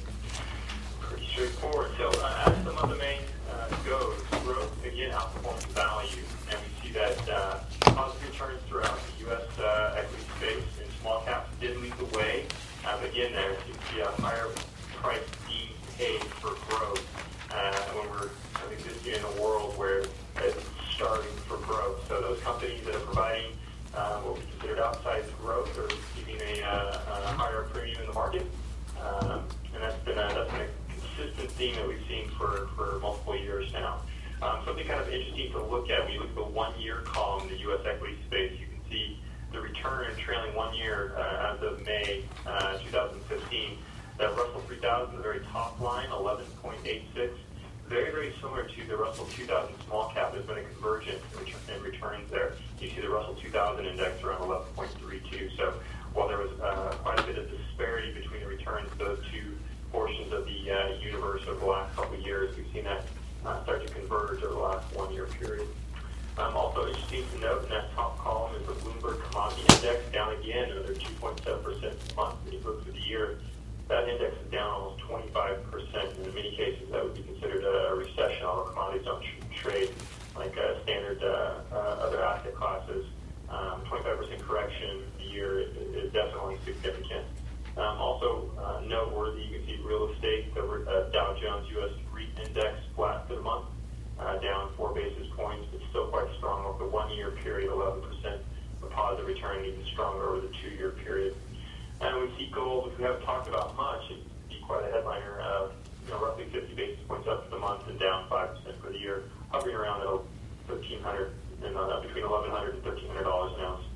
Pretty straightforward. So uh, as the month of May uh, goes, growth again outperforms value. And we see that uh, positive returns throughout the U S uh, equity space, and small caps did lead the way. Uh, but again, there you see a higher price being paid for growth. Uh, when we're I think this year in a world where it's starving for growth. So those companies that are providing uh, what we considered outsized growth are receiving a, uh, a higher premium in the market. Um, and that's been, a, that's been a consistent theme that we've seen for, for multiple years now. Um, something kind of interesting to look at, when you look at the one-year column in the U S equity space, you can see the return trailing one year uh, as of May uh, two thousand fifteen. That Russell three thousand, the very top line, eleven point eight six. Very, very similar to the Russell two thousand small cap. There's been a convergence in, return, in returns there. You see the Russell two thousand index around eleven point three two. So while there was uh, quite a bit of disparity between the returns of those two portions of the uh, universe over the last couple of years, we've seen that uh, start to converge over the last one-year period. Um, also interesting to note in that top column is the Bloomberg Commodity Index, down again another two point seven percent a month. When you look through the year, that index is down almost twenty-five percent. And in many cases, that would be considered a recession, although commodities don't trade like uh, standard uh, uh, other asset classes. Um, twenty-five percent correction a year is, is definitely significant. Um, also uh, noteworthy, you can see real estate, the uh, Dow Jones U S REIT Index flat for the month, uh, down four basis points, but still quite strong over the one-year period, eleven percent. A positive return, even stronger over the two-year period. And we see gold, which we haven't talked about much, it'd be quite a headliner, uh, you know, roughly fifty basis points up for the month and down five percent for the year, hovering around at thirteen hundred and uh, between eleven hundred and thirteen hundred dollars an ounce.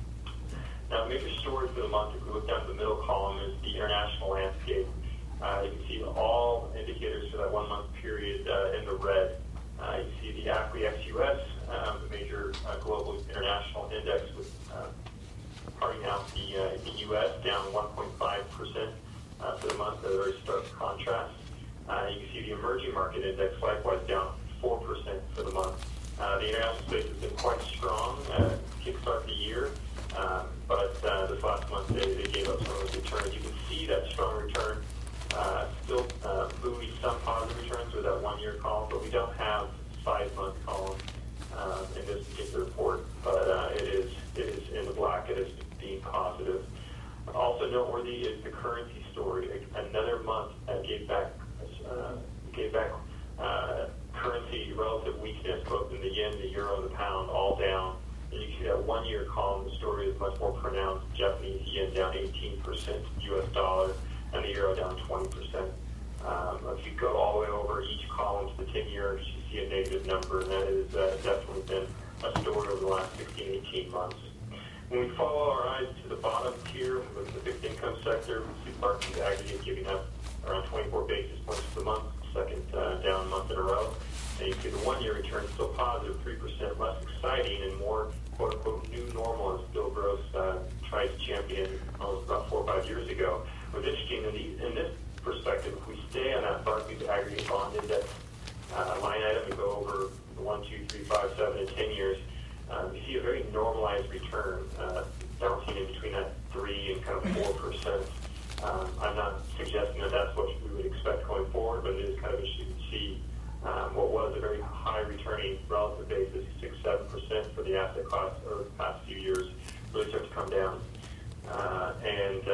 Now, major story for the month, if we look down to the middle column, is the international landscape. Uh, you can see all indicators for that one-month period uh, in the red. Uh, you see the A F R I X U S, um, the major uh, global international index, with uh, parting out the, uh, the U S down one point five percent uh, for the month, a very stark contrast. Uh, you can see the emerging market index likewise down four percent for the month. Uh, the international space has been quite strong uh, to kickstart the year, um, but uh, this last month they, they gave up some of those returns. You can see that strong return uh, still uh, buoy some positive returns with that one-year column, but we don't have five-month column uh, in this particular report, but uh, it is it is in the black. It is being positive. Also noteworthy is the currency story. Another month uh, gave back uh, gave back uh, currency relative weakness, both in the yen, the euro, and the pound, all down. And you see that one-year column, the story is much more pronounced. Japanese yen down eighteen percent, U S dollar, and the euro down twenty percent. Um, if you go all the way over each column to the ten years, you see a negative number, and that has uh, definitely been a story over the last sixteen, eighteen months. When we follow our eyes to the bottom tier, we look at the fixed income sector, we see Barclays aggregate giving up around twenty-four basis points for the month, second uh, down month in a row. And you see the one-year return still positive, three percent, less exciting and more quote-unquote new normal, as Bill Gross uh, tried to champion almost about four or five years ago. What's interesting in, these, in this perspective, if we stay on that Barclays aggregate bond index uh, line item and go over the one, two, three, five, seven, and ten years, uh, we see a very normalized return, uh, bouncing in between that three and kind of four percent. Um, I'm not suggesting that that's what we would expect going forward, but it is kind of interesting to see um, what was a very high returning relative basis, six, seven percent for the asset class over the past few years, really start to come down. Uh, and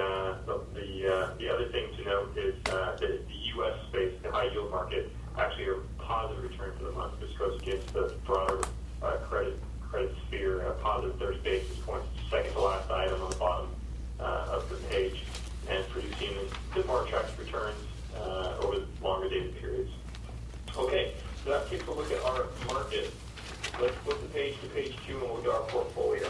U S space, the high yield market, actually a positive return for the month. This goes against the broader uh, credit credit sphere, a positive thirty basis points, second to last item on the bottom uh, of the page, and producing a bit more attractive returns uh, over longer dated periods. Okay, so that takes a look at our market. Let's flip the page to page two and look at our portfolio.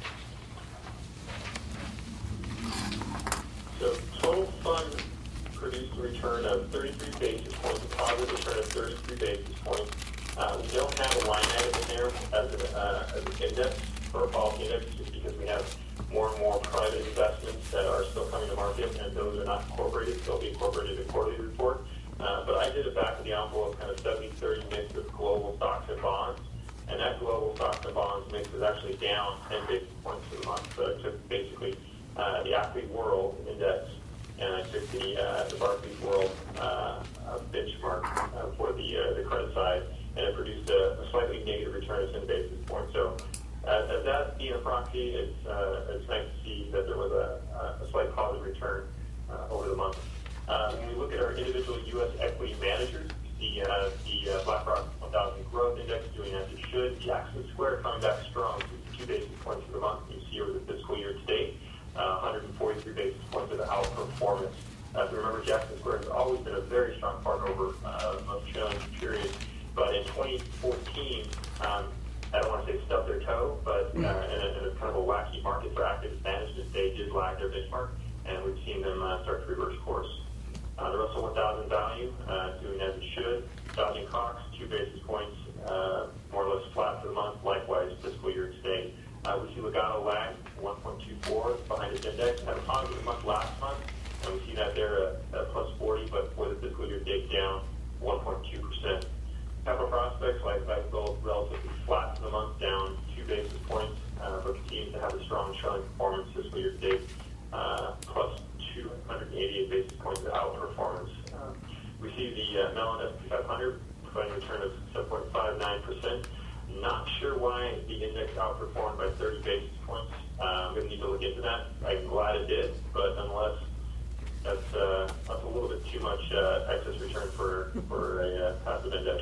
So total fund produced a return of thirty-three basis points, a positive return of thirty-three basis points. Uh, we don't have a line item in there as an, uh, as an index for a policy index, just because we have more and more private investments that are still coming to market, and those are not incorporated. They'll be incorporated in the quarterly report. Uh, but I did a back of the envelope kind of seventy thirty mix of global stocks and bonds, and that global stocks and bonds mix is actually down ten basis points for the month. So I took basically uh, the Acme World Index, and I took the uh, the Barclays World uh, uh, benchmark uh, for the uh, the credit side, and it produced a, a slightly negative return of ten basis points. So uh, as that being a proxy, it's uh, it's nice to see that there was a, a slight positive return uh, over the month. Uh, when we look at our individual U S equity managers, the uh, the uh, BlackRock one thousand Growth Index doing as it should. The Axis Square coming back strong, sixty-two basis points for the month. You see over the fiscal year to date, uh, one hundred forty-three basis points of outperformance. Uh, remember, Jackson Square has always been a very strong partner over uh, most trailing periods. But in twenty fourteen, um, I don't want to say stubbed their toe, but uh, in, a, in a kind of a wacky market for active management, they did lag their benchmark, and we've seen them uh, start to reverse course. Uh, the Russell one thousand value uh, doing as it should. Dodge and Cox, two basis points, uh, more or less flat for the month. Likewise, fiscal year to date. Uh, we see Legato lag, one point two four behind its index. Had a positive month last month, and we see that there at, at plus forty, but for the fiscal year to date down one point two percent. Pepper Prospects, like like gold, relatively flat for the month, down two basis points, uh, but continues to have a strong showing performance fiscal year to date, uh, plus two hundred eighty-eight basis points of outperformance. Uh, we see the uh, Mellon S and P five hundred providing a return of seven point five nine percent. Not sure why the index outperformed by thirty basis points. Uh, I'm going to need to look into that. I'm glad it did, but nonetheless, that's, uh, that's a little bit too much uh, excess return for, for a uh, passive index.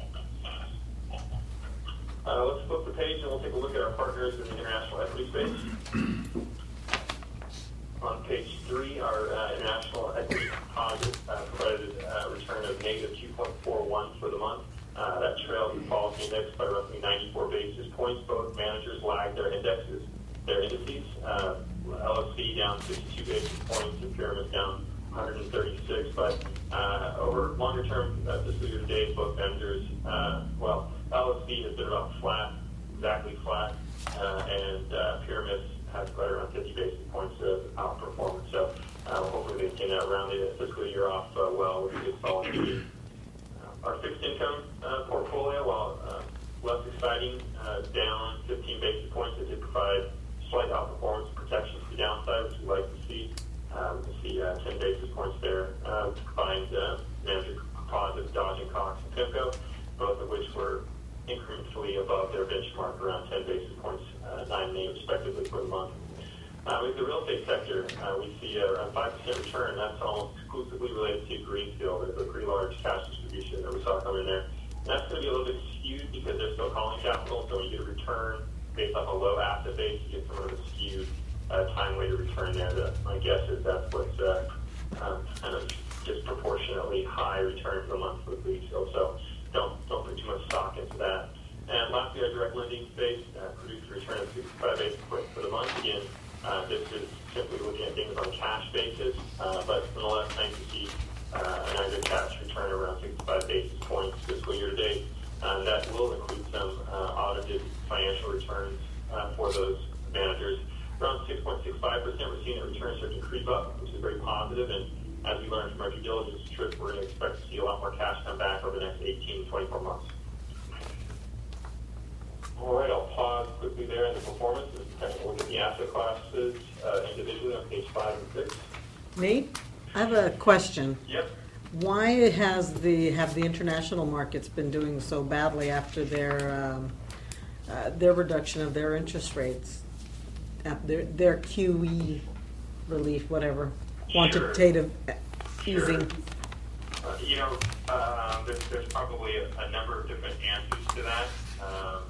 Uh, let's flip the page and we'll take a look at our partners in the international equity space. On page three, our uh, international equity composite uh, provided a return of negative two point four one for the month. Uh, that trails the policy index by roughly ninety-four basis points. Both managers lagged their indexes, their indices. Uh, L S C down sixty-two basis points, and Pyramid down one hundred thirty-six. But uh, over longer term, uh, fiscal year to date, both managers, uh, well, L S C has been about flat, exactly flat, uh, and uh, Pyramid has right around fifty basis points of outperformance. So uh, hopefully they can uh, round the fiscal year off uh, well with a good solid year. Uh, our fixed income uh, portfolio, while uh, less exciting, uh, down fifteen basis points. It did provide slight outperformance protection to the downside, which we like to see. Uh, we can see uh, ten basis points there. Uh, combined uh, manager composites, Dodge and Cox and PIMCO, both of which were incrementally above their benchmark, around ten basis points, uh, nine and eight respectively for the month. Uh, with the real estate sector, uh, we see uh, around five percent return. That's almost exclusively related to Greenfield. There's a pretty large cash distribution that we saw come in there. And that's going to be a little bit skewed because they're still calling capital, so when you get a return based off a low asset base, you get some of a skewed uh, time-weighted return there. That my guess is that's what's uh, um, kind of disproportionately high return for the month for Greenfield. So don't don't put too much stock into that. And lastly, our direct lending space uh, produced a return of sixty-five basis points for the month. Again, uh, this is simply looking at things on a cash basis, uh, but nonetheless, nice to see uh, an aggregate cash return around sixty-five basis points fiscal year to date. And that will include some uh, audited financial returns uh, for those managers. Around six point six five percent, we're seeing the returns start to creep up, which is very positive. And as we learned from our due diligence trip, we're going to expect to see a lot more cash come back over the next eighteen to twenty-four months. All right, I'll pause quickly there in the performance and kind of look at the asset classes uh, individually on page five and six. Nate, I have a question. Yep. Why has the have the international markets been doing so badly after their um, uh, their reduction of their interest rates, at their their Q E relief, whatever, quantitative sure. easing? Uh, you know, uh, there's, there's probably a, a number of different answers to that. Um,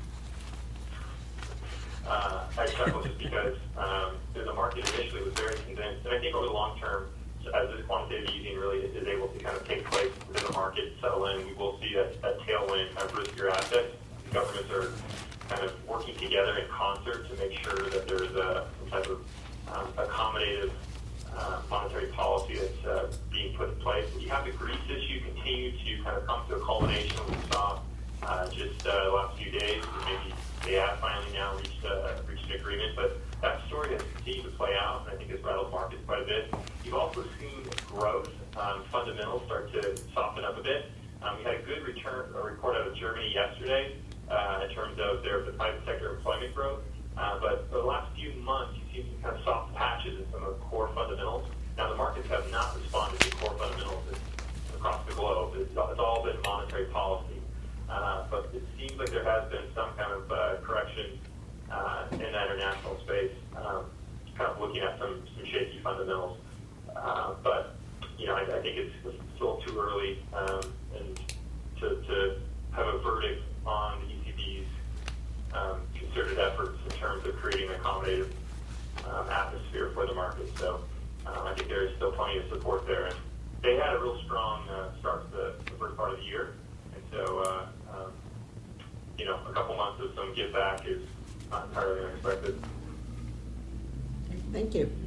uh, I chuckle just because um, the market initially was very convinced, and I think over the long term, as this quantitative easing really is able to kind of take place within the market, settle in, we will see that, that tailwind kind of riskier assets. Governments are kind of working together in concert to make sure that there's a some type of um, accommodative uh, monetary policy that's uh, being put in place. You have the Greece issue continue to kind of come to a culmination. We saw uh, just uh, the last few days, maybe they have finally now reached, uh, reached an agreement, but that story has continued to play out, and I think it's rattled markets quite a bit. You've also seen growth um, fundamentals start to soften up a bit. Um, we had a good return, a report out of Germany yesterday uh, in terms of their the private sector employment growth. Uh, but for the last few months, you've seen some kind of soft patches in some of the core fundamentals. Now, the markets have not responded to core fundamentals across the globe. It's, it's all been monetary policy. Uh, but it seems like there has been some kind of uh, correction uh, in that international space, um, kind of looking at some, some shaky fundamentals. Uh, but, you know, I, I think it's, it's still too early um, and to, to have a verdict on the E C B's um, concerted efforts in terms of creating an accommodative um, atmosphere for the market. So um, I think there is still plenty of support there. And they had a real strong uh, start to the, the first part of the year. And so, uh, um, you know, a couple months of some give back is not entirely unexpected. Thank you.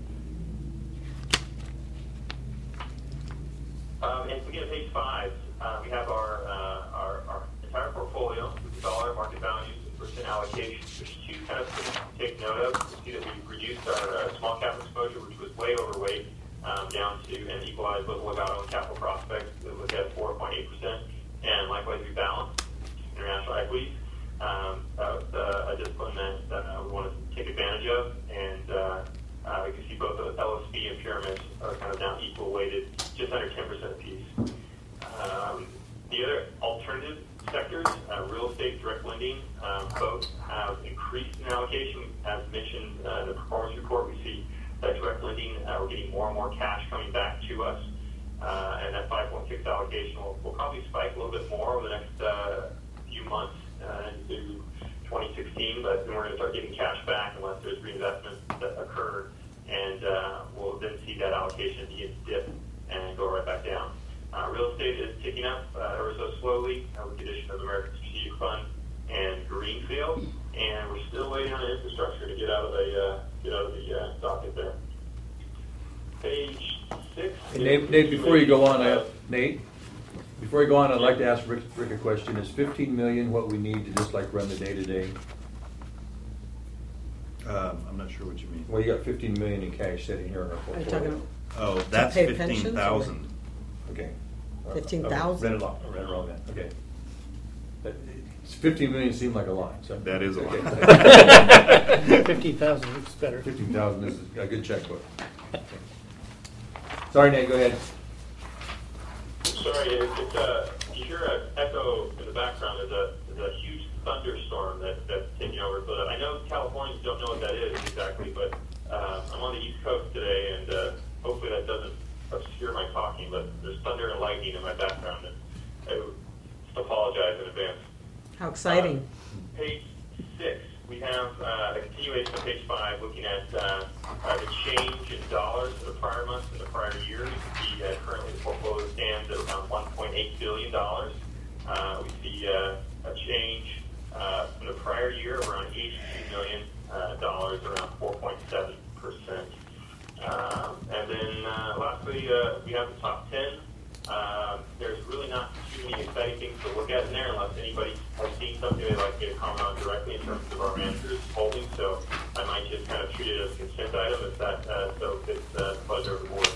Um, and if we get to page five, uh, we have our, uh, our our entire portfolio with the dollar market values and percent allocation. There's two kind of things to take note of. You see that we've reduced our uh, small cap exposure, which was way overweight, um, down to an equalized level of our own capital prospects that was at four point eight percent, and likewise we balanced international equities. Um, that was uh, a discipline that, that uh, we want to take advantage of, and uh, uh, we can see both the L S P and pyramids are kind of now equal weighted, just under ten percent apiece. Um, the other alternative sectors, uh, real estate, direct lending, um, both have increased in allocation. As mentioned uh, in the performance report, we see that direct lending, uh, we're getting more and more cash coming back to us, uh, and that five point six allocation will, will probably spike a little bit more over the next uh, few months uh, into twenty sixteen, but then we're going to start getting cash back unless there's reinvestment that occur, and uh, we'll then see that allocation begin to dip and go right back down. Uh, real estate is ticking up uh, ever so slowly uh, with the addition of the American Strategic Fund and Greenfield, and we're still waiting on the infrastructure to get out of the uh, get out of the uh, docket there. Page six. Hey, Nate, Nate, before you go on, I, Nate, before you go on, I'd like to ask Rick, Rick a question. Is fifteen million what we need to just like run the day to day? Um, I'm not sure what you mean. Well, you got fifteen million in cash sitting here in our Are you portfolio. talking Oh, that's pay fifteen pensions, thousand. Okay. fifteen Okay, thousand? Read it wrong, I read it wrong then, okay. But it's fifteen million seemed like a lot, so. That is a lot. Okay. Fifteen thousand looks better. Fifteen thousand is a good checkbook. Sorry, Nate, go ahead. Sorry, it's, it's uh, you hear an echo in the background. There's a, there's a huge thunderstorm that, that's taking over. But I know Californians don't know what that is exactly, but uh, I'm on the East Coast today, and uh, hopefully that doesn't obscure my talking, but there's thunder and lightning in my background, and I would apologize in advance. How exciting. Uh, page six, we have uh, a continuation of page five, looking at uh, uh, the change in dollars for the prior month and the prior year. You can see uh, currently the portfolio stands at around one point eight billion dollars. Uh, we see uh, a change uh, from the prior year of around eighty-two million dollars, uh, around four point seven percent. Um, and then uh, lastly, uh, we have the top ten. Uh, there's really not too many exciting things to look at in there unless anybody has seen something they'd like me to comment on directly in terms of our manager's holdings. So I might just kind of treat it as a consent item if that uh, so fits uh, the pleasure of the board.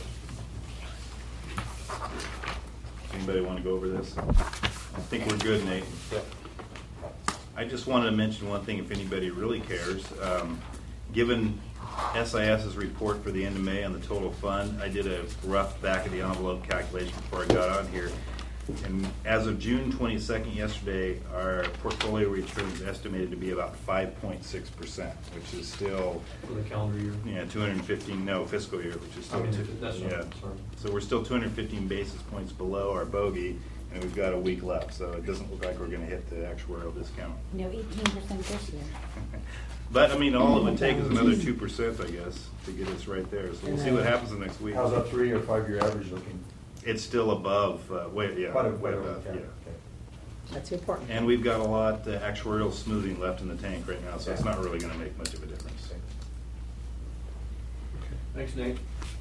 Anybody want to go over this? I think we're good, Nate. Yep. I just wanted to mention one thing if anybody really cares. Um, given SIS's report for the end of May on the total fund, I did a rough back of the envelope calculation before I got on here. And as of June twenty-second, yesterday, our portfolio return is estimated to be about five point six percent, which is still, For the calendar year? yeah, two hundred fifteen, no, fiscal year, which is I still, mean, two- that's right, yeah. sorry. So we're still two hundred fifteen basis points below our bogey, and we've got a week left, so it doesn't look like we're gonna hit the actuarial discount. No, eighteen percent this year. But, I mean, all it would take is another two percent, I guess, to get us right there, so we'll see what happens the next week. How's that three or five-year average looking? It's still above, uh, way, yeah, Quite a- way quite a- above, yeah, yeah. okay. That's important. And we've got a lot uh, actuarial smoothing left in the tank right now, so it's not really gonna make much of a difference. Thanks, Nate.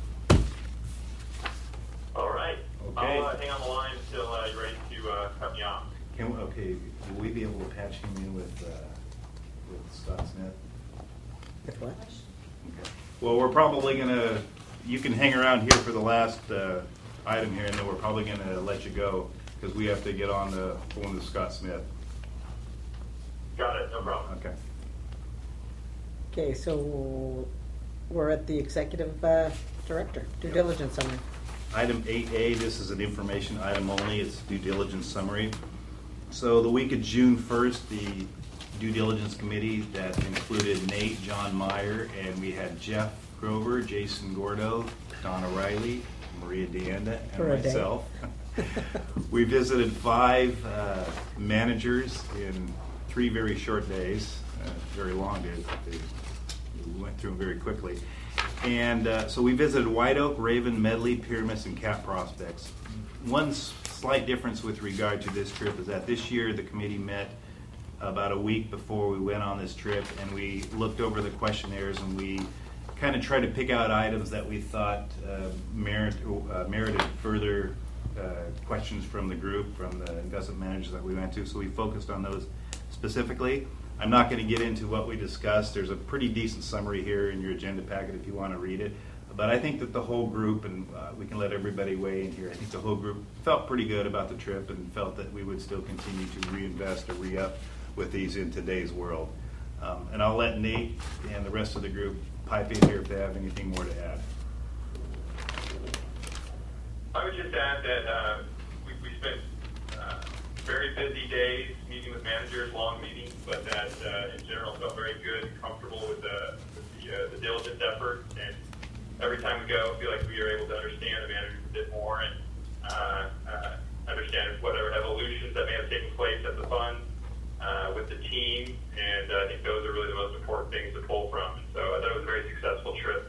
All right. Okay. I'll uh, hang on the line until uh, you're ready to uh, cut me off. Can, we- okay, will we be able to patch him in with, uh, with Scott Smith? If what? Okay. Well, we're probably gonna, you can hang around here for the last uh, item here, and then we're probably gonna let you go, because we have to get on the phone with Scott Smith. Got it, no problem. Okay. Okay, so we're at the executive uh, director, due Yep. diligence summary. Item eight A, this is an information item only, it's due diligence summary. So the week of June first, the due diligence committee that included Nate, John Meyer, and we had Jeff Grover, Jason Gordo, Donna Riley, Maria Deanda, For and a day. myself. We visited five uh, managers in three very short days, uh, very long days, but they, we went through them very quickly. And uh, so we visited White Oak, Raven, Medley, Pyramus, and Cap Prospects. One s- slight difference with regard to this trip is that this year the committee met about a week before we went on this trip, and we looked over the questionnaires and we kind of tried to pick out items that we thought uh, merit, uh, merited further uh, questions from the group, from the investment managers that we went to. So we focused on those specifically. I'm not going to get into what we discussed. There's a pretty decent summary here in your agenda packet if you want to read it. But I think that the whole group, and uh, we can let everybody weigh in here, I think the whole group felt pretty good about the trip and felt that we would still continue to reinvest or re-up with these in today's world. Um, and I'll let Nate and the rest of the group pipe in here if they have anything more to add. I would just add that uh, we, we spent uh, very busy days meeting with managers, long meetings, but that uh, in general felt very good and comfortable with the, with the, uh, the diligence effort. And every time we go, I feel like we are able to understand the managers a bit more and uh, uh, understand whatever evolutions that may have taken place at the fund uh, with the team. And uh, I think those are really the most important things to pull from. So I thought it was a very successful trip.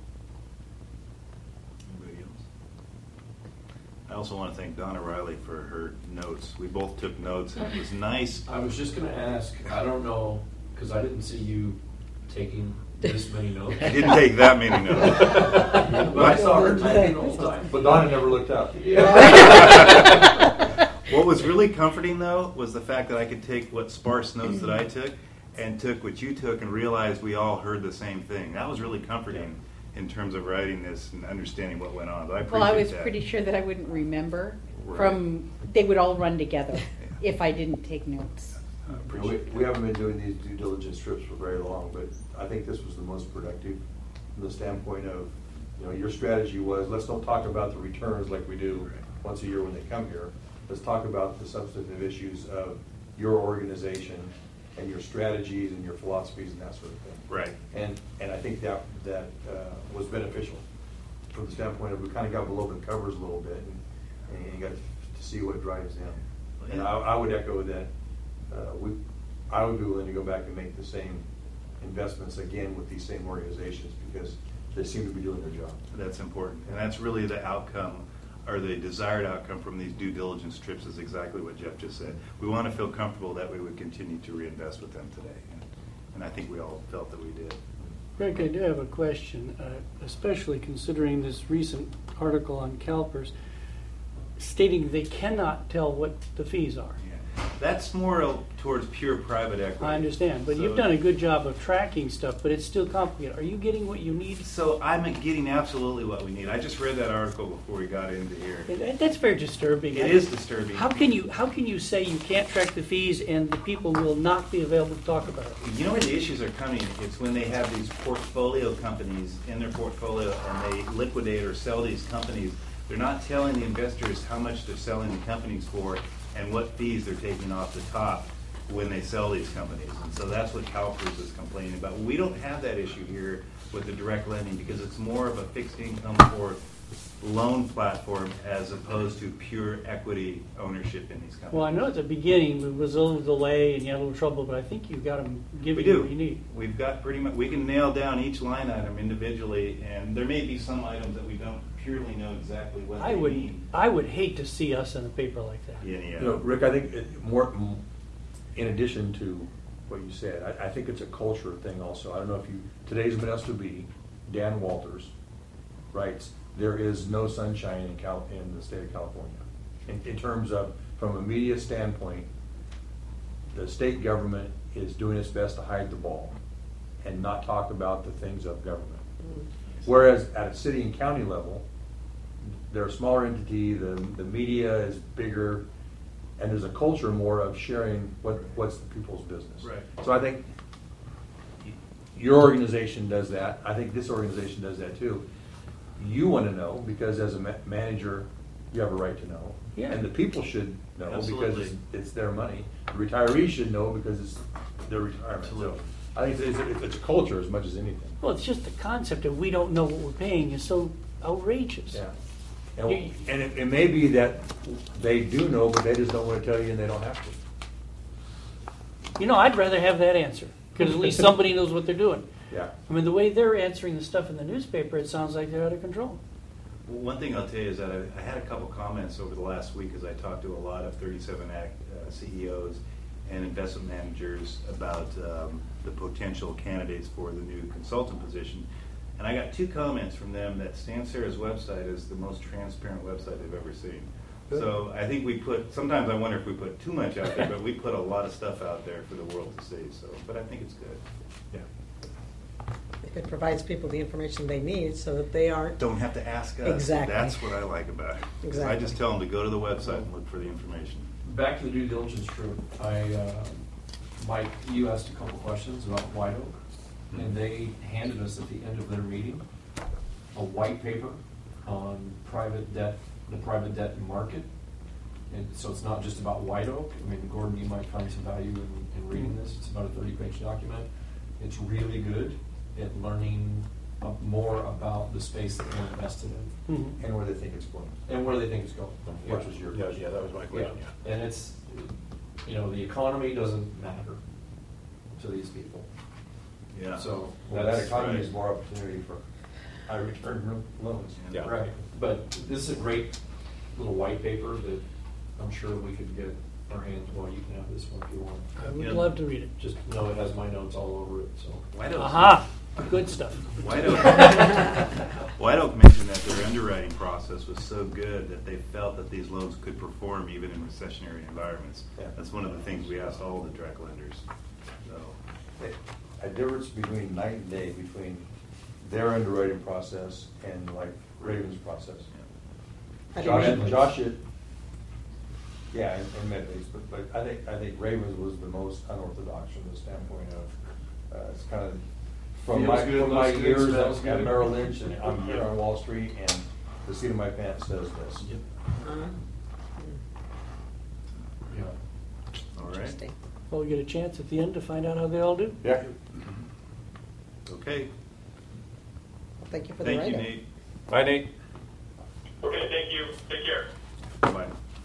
Anybody else? I also want to thank Donna Riley for her notes. We both took notes, and it was nice. I was just gonna ask, I don't know, because I didn't see you taking this many notes. I didn't take that many notes. But I saw her typing the whole time. But Donna never looked up. What was really comforting, though, was the fact that I could take what sparse notes that I took and took what you took and realized we all heard the same thing. That was really comforting in terms of writing this and understanding what went on. But I appreciate Well, I was that. pretty sure that I wouldn't remember Right. from, they would all run together if I didn't take notes. I We, appreciate that. we haven't been doing these due diligence trips for very long, but I think this was the most productive from the standpoint of, you know, your strategy was, let's don't talk about the returns like we do once a year when they come here. Let's talk about the substantive issues of your organization and your strategies and your philosophies and that sort of thing. Right. And, and I think that, that uh, was beneficial from the standpoint of we kind of got below the covers a little bit and, and you got to see what drives them. And I, I would echo that uh, we, I would be willing to go back and make the same investments again with these same organizations because they seem to be doing their job. That's important. And that's really the outcome, or the desired outcome from these due diligence trips is exactly what Jeff just said. We want to feel comfortable that we would continue to reinvest with them today. And, and I think we all felt that we did. Greg, I do have a question, uh, especially considering this recent article on CalPERS stating they cannot tell what the fees are. Yeah. That's more towards pure private equity. I understand, but So- you've done a good job of tracking stuff, but it's still complicated. Are you getting what you need? So I'm getting absolutely what we need. I just read that article before we got into here. And that's very disturbing. It is disturbing. How can you how can you say you can't track the fees and the people will not be available to talk about it? You know where the issues are coming? It's when they have these portfolio companies in their portfolio and they liquidate or sell these companies They're not telling the investors how much they're selling the companies for and what fees they're taking off the top when they sell these companies. And so that's what CalPERS is complaining about. We don't have that issue here with the direct lending because it's more of a fixed income or loan platform as opposed to pure equity ownership in these companies. Well, I know at the beginning it was a little delay and you had a little trouble, but I think you've got them We giving do. you what you need. We've got pretty much, we can nail down each line item individually, and there may be some items that we don't purely know exactly what I they would, mean. I would hate to see us in a paper like that. Yeah, yeah. You know, Rick, I think it, more, m- in addition to what you said, I, I think it's a culture thing also. I don't know if you, today's Modesto B, Dan Walters writes, there is no sunshine in Cal, in the state of California. In, in terms of, from a media standpoint, the state government is doing its best to hide the ball and not talk about the things of government. Whereas at a city and county level, they're a smaller entity, the, the media is bigger, and there's a culture more of sharing what, what's the people's business. Right. So I think your organization does that. I think this organization does that too. You want to know because as a ma- manager, you have a right to know. Yeah. And the people should know Absolutely. because it's, it's their money. The retirees should know because it's their retirement. Absolutely. So I think it's, it's, it's a culture as much as anything. Well, it's just the concept of we don't know what we're paying is so outrageous. Yeah. And, and it, it may be that they do know, but they just don't want to tell you and they don't have to. You know, I'd rather have that answer because at least somebody knows what they're doing. Yeah. I mean, the way they're answering the stuff in the newspaper, it sounds like they're out of control. Well, one thing I'll tell you is that I, I had a couple comments over the last week as I talked to a lot of thirty-seven Act uh, C E Os and investment managers about um, the potential candidates for the new consultant position. And I got two comments from them that Stancer's website is the most transparent website they've ever seen. Good. So I think we put, sometimes I wonder if we put too much out there, but we put a lot of stuff out there for the world to see. So, but I think it's good. Yeah. If it provides people the information they need so that they aren't. Don't have to ask us. Exactly. That's what I like about it. 'Cause I Exactly. just tell them to go to the website and look for the information. Back to the due diligence troop, I, uh, Mike, you asked a couple questions about White Oak, and they handed us at the end of their meeting a white paper on private debt, the private debt market. And so it's not just about White Oak. I mean, Gordon, you might find some value in, in reading this. It's about a thirty-page document. It's really good at learning uh, more about the space that we're invested in Mhm. And where they think it's going. and where they think it's going. Which was your question. Yeah, that was my question, yeah. And it's, you know, the economy doesn't matter to these people. Yeah. So Well, that that's economy right. is more opportunity for high return loans. Yeah. right. But this is a great little white paper that I'm sure we could get our hands. Well, you can have this one if you want. I would Yeah. love to read it. Just know it has my notes all over it. So White Oak. Aha! Good stuff. White Oak. White Oak mentioned that their underwriting process was so good that they felt that these loans could perform even in recessionary environments. Yeah. That's one of the things we asked all the direct lenders. So, A difference between night and day between their underwriting process and like Raven's process. I Josh, think- Josh, it, yeah, and, and Medley's, but, but I think, I think Ravens was the most unorthodox from the standpoint of, uh, it's kind of, from Feels my, good, from my looks good, years smells at at good. Merrill Lynch, and I'm here on Wall Street, and the seat of my pants says this. Uh, yeah. all right. Interesting. Well, we get a chance at the end to find out how they all do. Yeah. Okay. Thank you for the Thank you, write-up. Nate. Bye, Nate. Okay, thank you. Take care. Bye. All right.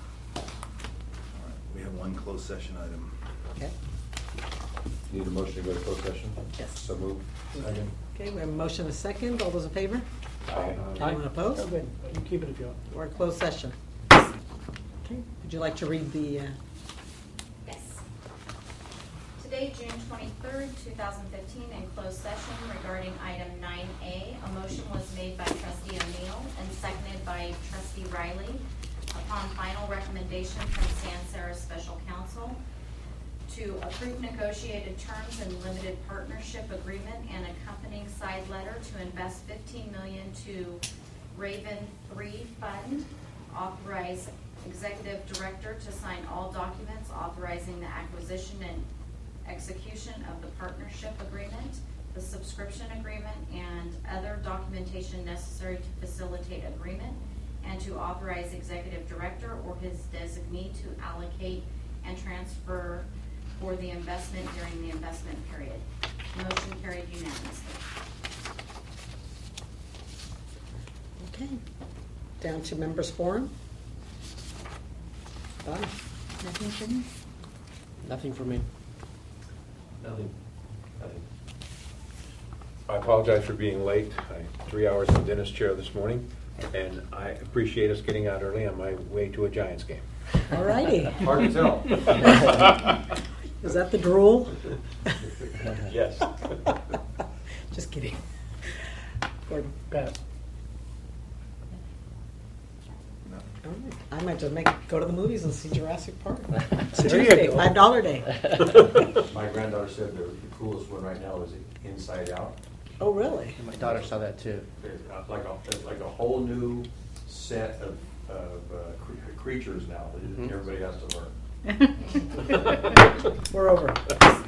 We have one closed session item. Okay. Need a motion to go to closed session? Yes. So move. Second. Okay, we have a motion and a second. All those in favor? Aye. Anyone opposed? Oh, good. You keep it if you want. We're in closed session. Okay. Would you like to read the, uh, Yes. Today, June twenty-third, two thousand fifteen, in closed session regarding item nine A, a motion was made by trustee O'Neill and seconded by trustee Riley upon final recommendation from Sansera Special Counsel to approve negotiated terms and limited partnership agreement and accompanying side letter to invest fifteen million dollars to Raven three Fund, authorize executive director to sign all documents authorizing the acquisition and execution of the partnership agreement, the subscription agreement, and other documentation necessary to facilitate agreement, and to authorize executive director or his designee to allocate and transfer for the investment during the investment period. Motion carried unanimously. Okay. Down to members forum. Done. Nothing for me? Nothing for me. Nothing, nothing. I apologize for being late. I three hours in dentist chair this morning, and I appreciate us getting out early on my way to a Giants game. All righty. Hard to tell. Is that the drool? Yes. Just kidding. Gordon. Pat. All right. I might just make go to the movies and see Jurassic Park. It's There you Tuesday, go. five dollar day. My granddaughter said the the coolest one right now is Inside Out. Oh, really? My daughter saw that too. It's like a, it's like a whole new set of, of uh, cre- creatures now that Mhm. everybody has to learn. We're over.